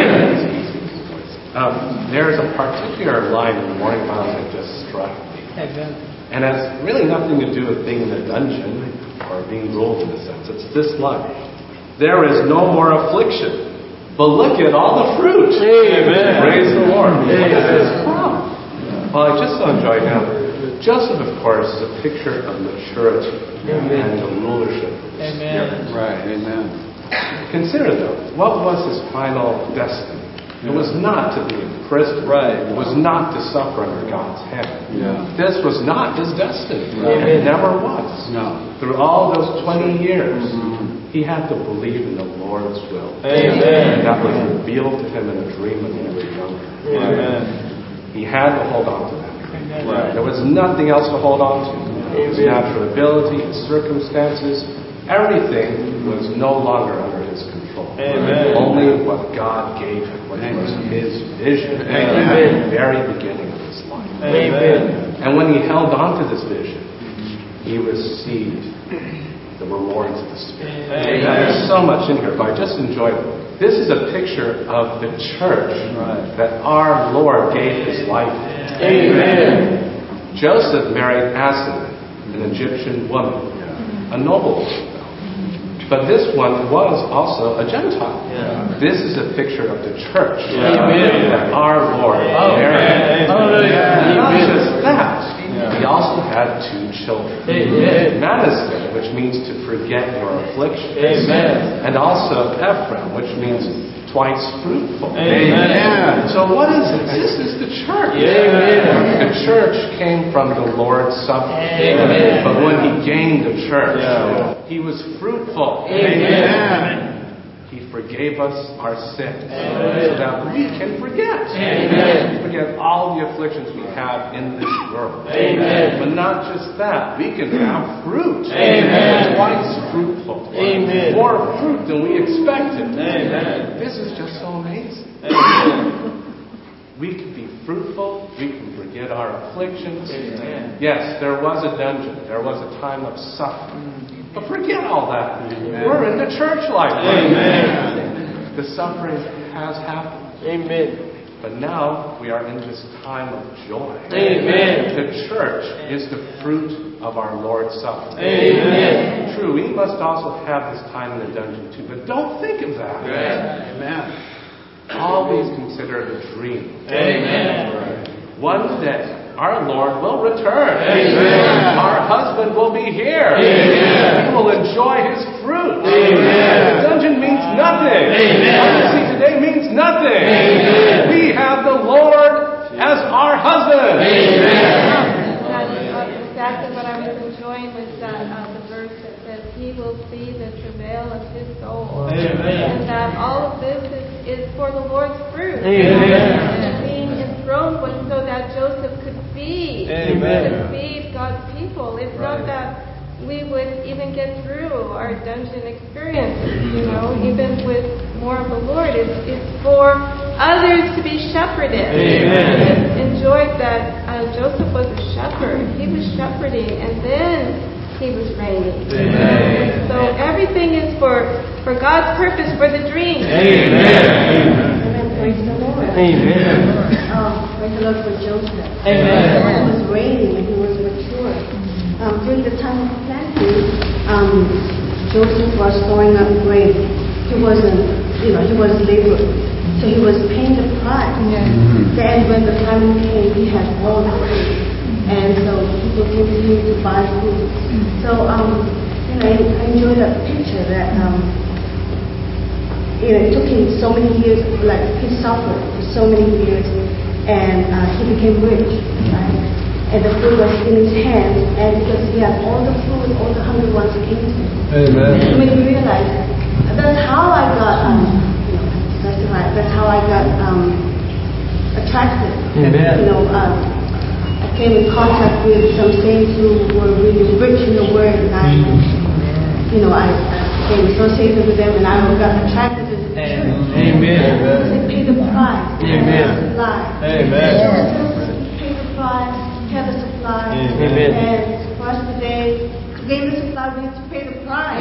There's a particular line in the Morning Bible that just struck me. And has really nothing to do with being in a dungeon or being ruled in a sense. It's this line. There is no more affliction, but look at all the fruit. Amen. Praise the Lord. What is this from? Well, I just so enjoy now. Joseph, of course, is a picture of maturity and the rulership of the Spirit. Right. Amen. Consider, though, what was his final destiny? It was not to be imprisoned. Right. It was not to suffer under God's hand. Yeah. This was not his destiny. Right. It never was. No. Through all those 20 years, he had to believe in the Lord's will. Amen. And that was revealed to him in a dream when he was younger. Amen. He had to hold on to that. Right. There was nothing else to hold on to. His natural ability, his circumstances, everything was no longer under his control. Amen. Only what God gave him, which was his vision at the very beginning of his life. Amen. And when he held on to this vision, he received the rewards of the Spirit. Now, there's so much in here, but I just enjoyed it. This is a picture of the church that our Lord gave his life to. Amen. Joseph married Asenath, an Egyptian woman, a noble woman. But this one was also a Gentile. This is a picture of the church that our Lord married. Not just that, he also had 2 children. Manasseh, which means to forget your affliction. And also Ephraim, which means twice fruitful. Amen. So what is it? This is the church. Amen. The church came from the Lord's Supper. Amen. But when He gained the church, He was fruitful. Amen. He forgave us our sins so that we can forget. Forget all the afflictions we have in this world. But not just that, we can have fruit. Twice fruitful. More fruit than we expected. This is just so amazing. We can be fruitful. We can forget our afflictions. Yes, there was a dungeon. There was a time of suffering. But forget all that. We're in the church life. The suffering has happened. But now we are in this time of joy. The church is the fruit of our Lord's Supper. True, we must also have this time in the dungeon too. But don't think of that. Always consider it a dream. One day, our Lord will return. Our husband will be here. We will enjoy His fruit. The dungeon means nothing. What we see today means nothing. We have the Lord as our husband. Exactly what I was enjoying was the verse that says, He will see the travail of His soul. And that all of this is for the Lord's fruit. And being enthroned was so that Joseph could feed God's people. It's not that we would even get through our dungeon experiences, even with more of the Lord. It's for others to be shepherded. I enjoyed that Joseph was a shepherd. He was shepherding, and then he was reigning. So everything is for God's purpose, for the dream. Praise the Lord. Amen. Praise the Lord for Joseph. Amen. He was reigning and he was mature. During the time of planting, Joseph was storing up grain. He wasn't, he was laboring. So he was paying the price. Then when the time came, he had all the food. And so people came to him to buy food. So I enjoyed that picture that it took him so many years, like he suffered for so many years, and he became rich, right? And the food was in his hands, and because he had all the food, all the hungry ones came to him. It made me realize that's how I got, that's how I got attracted. I came in contact with some saints who were really rich in the Word, and I became associated with them, and I got attracted to the church. Because they pay the price. Pay the price, have the supply. And for us today, to gain the supply, we need to pay the price.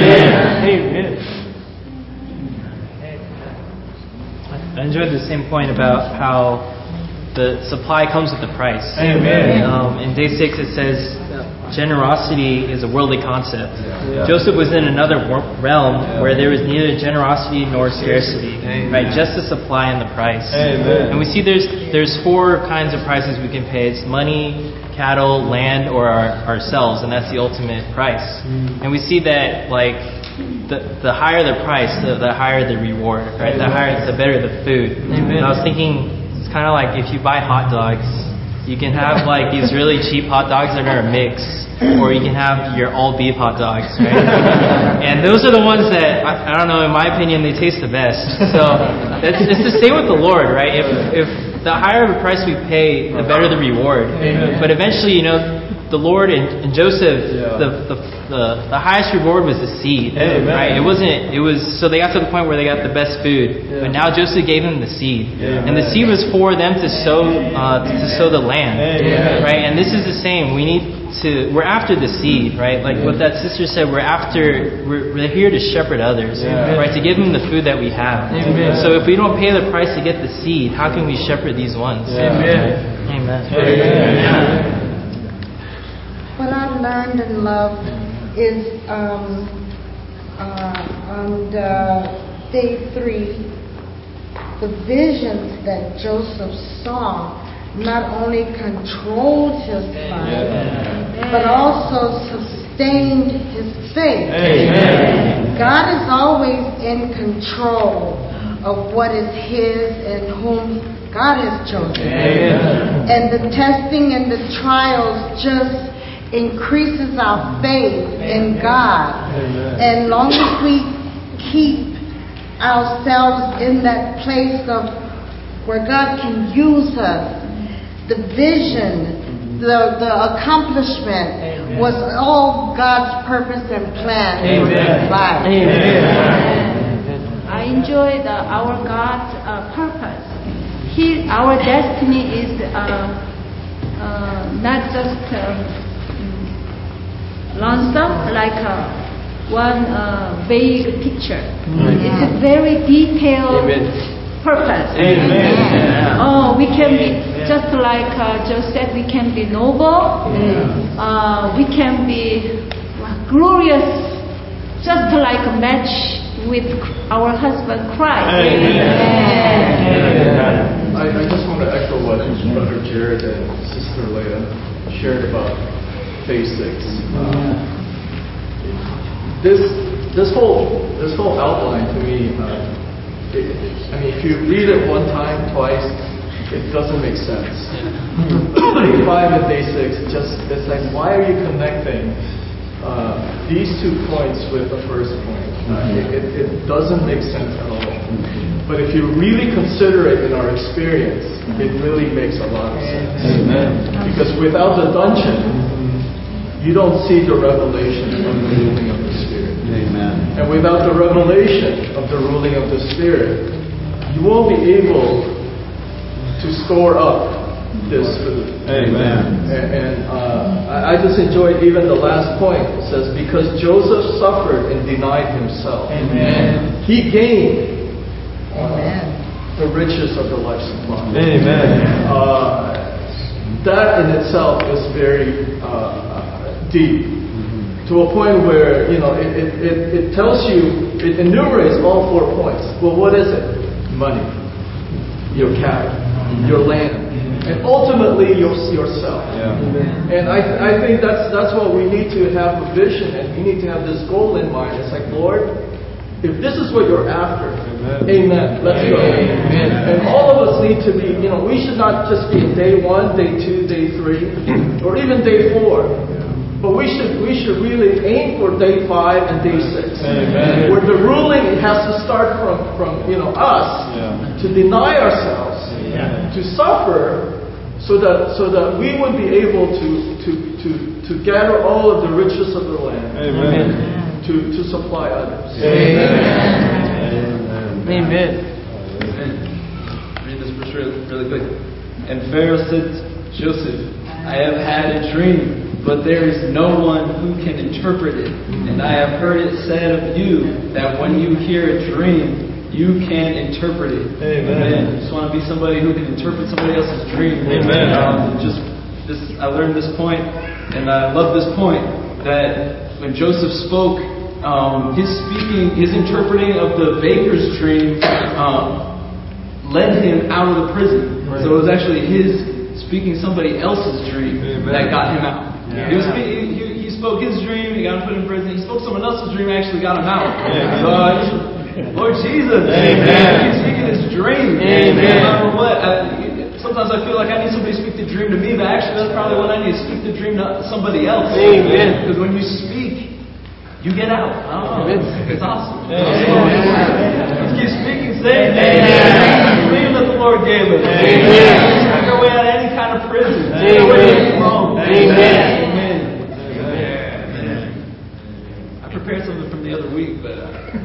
I enjoyed the same point about how the supply comes with the price. In day 6 it says generosity is a worldly concept. Joseph was in another realm where there was neither generosity nor scarcity, right? Just the supply and the price. And we see there's 4 kinds of prices we can pay. It's money, cattle, land, or ourselves, and that's the ultimate price. And we see that the higher the price, the higher the reward, right? The better the food. And I was thinking, it's kind of like if you buy hot dogs, you can have these really cheap hot dogs that are a mix, or you can have your all beef hot dogs, right? And those are the ones that I don't know, in my opinion, they taste the best. So it's the same with the Lord, right? If the higher the price we pay, the better the reward. But eventually, the Lord and Joseph, the highest reward was the seed, right? It was so they got to the point where they got the best food, but now Joseph gave them the seed, and the seed was for them to sow the land, right? And this is the same. We're after the seed, right? Like what that sister said, we're here to shepherd others, right? To give them the food that we have. So if we don't pay the price to get the seed, how can we shepherd these ones? Amen. What I learned and loved is on day 3, the visions that Joseph saw not only controlled his life, but also sustained his faith. God is always in control of what is His and whom God has chosen. Amen. And the testing and the trials just increases our faith in God. Amen. And long as we keep ourselves in that place of where God can use us, the vision, the accomplishment was all God's purpose and plan for His life. I enjoy our God's purpose. Our destiny is not just lonesome, like one vague picture. It's a very detailed purpose. Amen. Oh, we can be just like Joseph. We can be noble. We can be glorious, just like a match with our husband Christ. I just want to echo what Brother Jared and Sister Leah shared about phase 6. This whole outline to me. If you read it one time, twice, it doesn't make sense. Day 5 and day 6, it's like, why are you connecting these 2 points with the first point? It doesn't make sense at all. But if you really consider it in our experience, it really makes a lot of sense. Amen. Because without the dungeon, you don't see the revelation of the ruling of the Spirit. Amen. And without the revelation of the ruling of the Spirit, you won't be able to store up this food. Amen. And I just enjoyed even the last point. It says, because Joseph suffered and denied himself. Amen. He gained the riches of the life supply. Amen. That in itself is very deep. To a point where, it tells you, it enumerates all 4 points. Well, what is it? Money, your cattle, your land, and ultimately yourself. And I think that's what we need to have a vision, and we need to have this goal in mind. It's like, Lord, if this is what you're after, amen. Let's go. And all of us need to be, we should not just be in day 1, day 2, day 3, or even day 4. But we should really aim for day 5 and day 6. Amen. Where the ruling has to start from us to deny ourselves, to suffer, so that we would be able to gather all of the riches of the land. Amen. To supply others. Amen. Amen. Read this verse really quick. And Pharaoh said to Joseph, I have had a dream, but there is no one who can interpret it. And I have heard it said of you that when you hear a dream, you can interpret it. Amen. Just want to be somebody who can interpret somebody else's dream. Amen. I learned this point, and I love this point, that when Joseph spoke, his interpreting of the baker's dream led him out of the prison. Right. So it was actually his speaking somebody else's dream that got him out. He spoke his dream, he got him put in prison. He spoke someone else's dream, actually got him out. Lord Jesus, he's speaking his dream. No matter what. Sometimes I feel like I need somebody to speak the dream to me, but actually that's probably what I need to speak the dream to somebody else. Because when you speak, you get out. It's awesome. Let's keep speaking, say the dream that the Lord gave us. Take our way out of any kind of prison. Take our way from Rome. Amen. I prepared something from the other week, but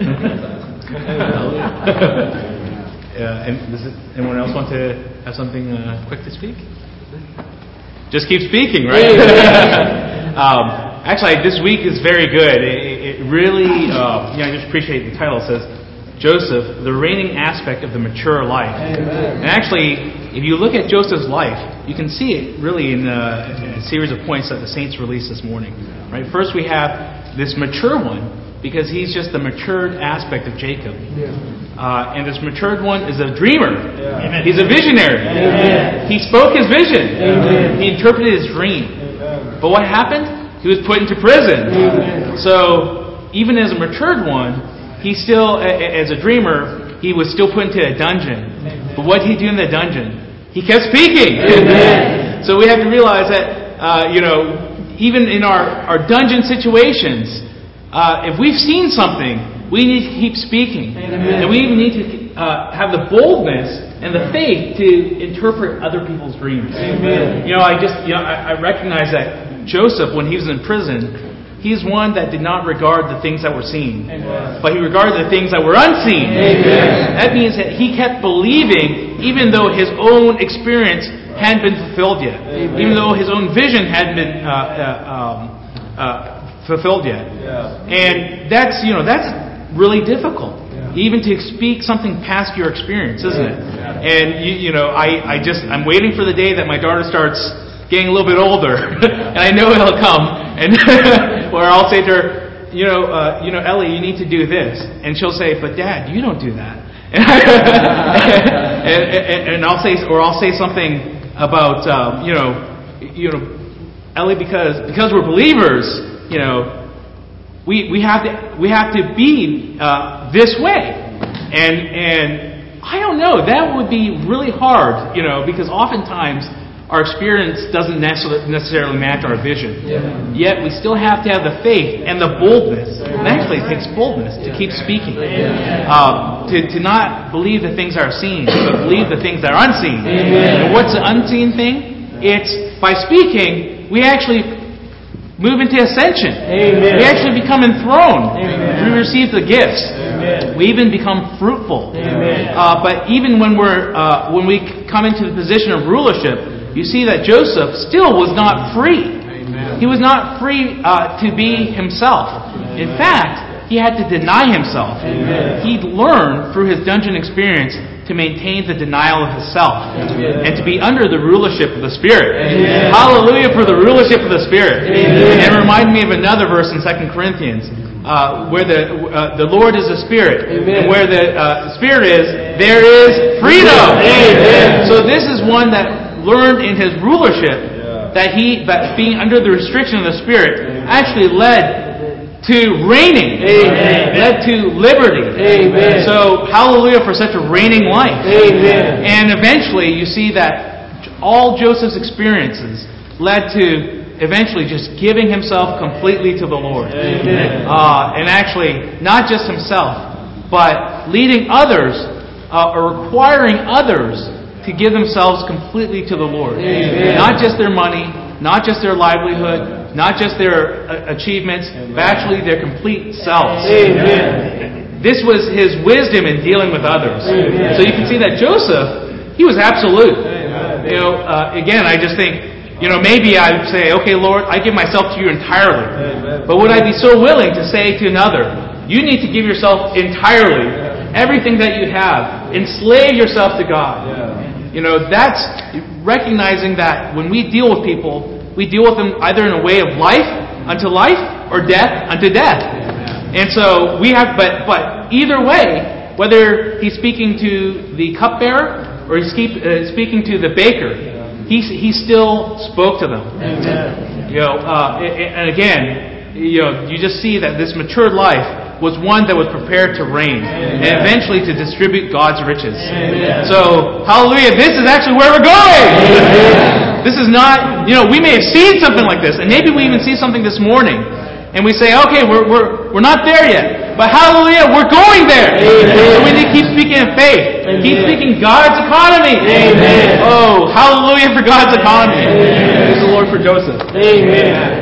and does anyone else want to have something quick to speak? Just keep speaking, right? Actually, this week is very good. It really, I just appreciate the title. It says, Joseph, the reigning aspect of the mature life. Amen. And actually, if you look at Joseph's life, you can see it really in a series of points that the saints released this morning. Right? First, we have this mature one, because he's just the matured aspect of Jacob. And this matured one is a dreamer. He's a visionary. He spoke his vision. He interpreted his dream. But what happened? He was put into prison. So even as a matured one, he still, as a dreamer, he was still put into a dungeon. But what did he do in the dungeon? He kept speaking. So we have to realize that, even in our dungeon situations, if we've seen something, we need to keep speaking. And we even need to have the boldness and the faith to interpret other people's dreams. I recognize that Joseph, when he was in prison, he's one that did not regard the things that were seen, but he regarded the things that were unseen. That means that he kept believing, even though his own experience hadn't been fulfilled yet, even though his own vision hadn't been fulfilled yet. And that's really difficult, even to speak something past your experience, isn't it? And I'm waiting for the day that my daughter starts getting a little bit older, and I know it'll come, and where I'll say to her, Ellie, you need to do this, and she'll say, but Dad, you don't do that, and I'll say something about, Ellie, because we're believers, we have to be this way, and I don't know, that would be really hard, because oftentimes our experience doesn't necessarily match our vision. Yet we still have to have the faith and the boldness. And actually it takes boldness to keep speaking. To not believe the things that are seen, but believe the things that are unseen. And what's the unseen thing? It's by speaking, we actually move into ascension. We actually become enthroned. We receive the gifts. We even become fruitful. But even when we come into the position of rulership, you see that Joseph still was not free. He was not free to be himself. In fact, he had to deny himself. He learned through his dungeon experience to maintain the denial of himself and to be under the rulership of the Spirit. Hallelujah for the rulership of the Spirit. And it reminded me of another verse in 2 Corinthians where the Lord is the Spirit. And where the Spirit is, there is freedom. So this is one that learned in his rulership that being under the restriction of the Spirit actually led to reigning, led to liberty. So hallelujah for such a reigning life. And eventually you see that all Joseph's experiences led to eventually just giving himself completely to the Lord. And actually not just himself, but leading others or requiring others to give themselves completely to the Lord. Not just their money, not just their livelihood, not just their achievements, but actually their complete selves. This was his wisdom in dealing with others. So you can see that Joseph, he was absolute. Again, I just think, maybe I would say, okay, Lord, I give myself to you entirely. But would I be so willing to say to another, you need to give yourself entirely, everything that you have, enslave yourself to God. That's recognizing that when we deal with people, we deal with them either in a way of life unto life or death unto death. And so we have, but either way, whether he's speaking to the cupbearer or he's speaking to the baker, he still spoke to them. And again, you just see that this matured life was one that was prepared to reign and eventually to distribute God's riches. So, hallelujah, this is actually where we're going. This is not, we may have seen something like this, and maybe we even see something this morning, and we say, okay, we're not there yet, but hallelujah, we're going there. So we need to keep speaking in faith. Keep speaking God's economy. Oh, hallelujah for God's economy. Praise the Lord for Joseph.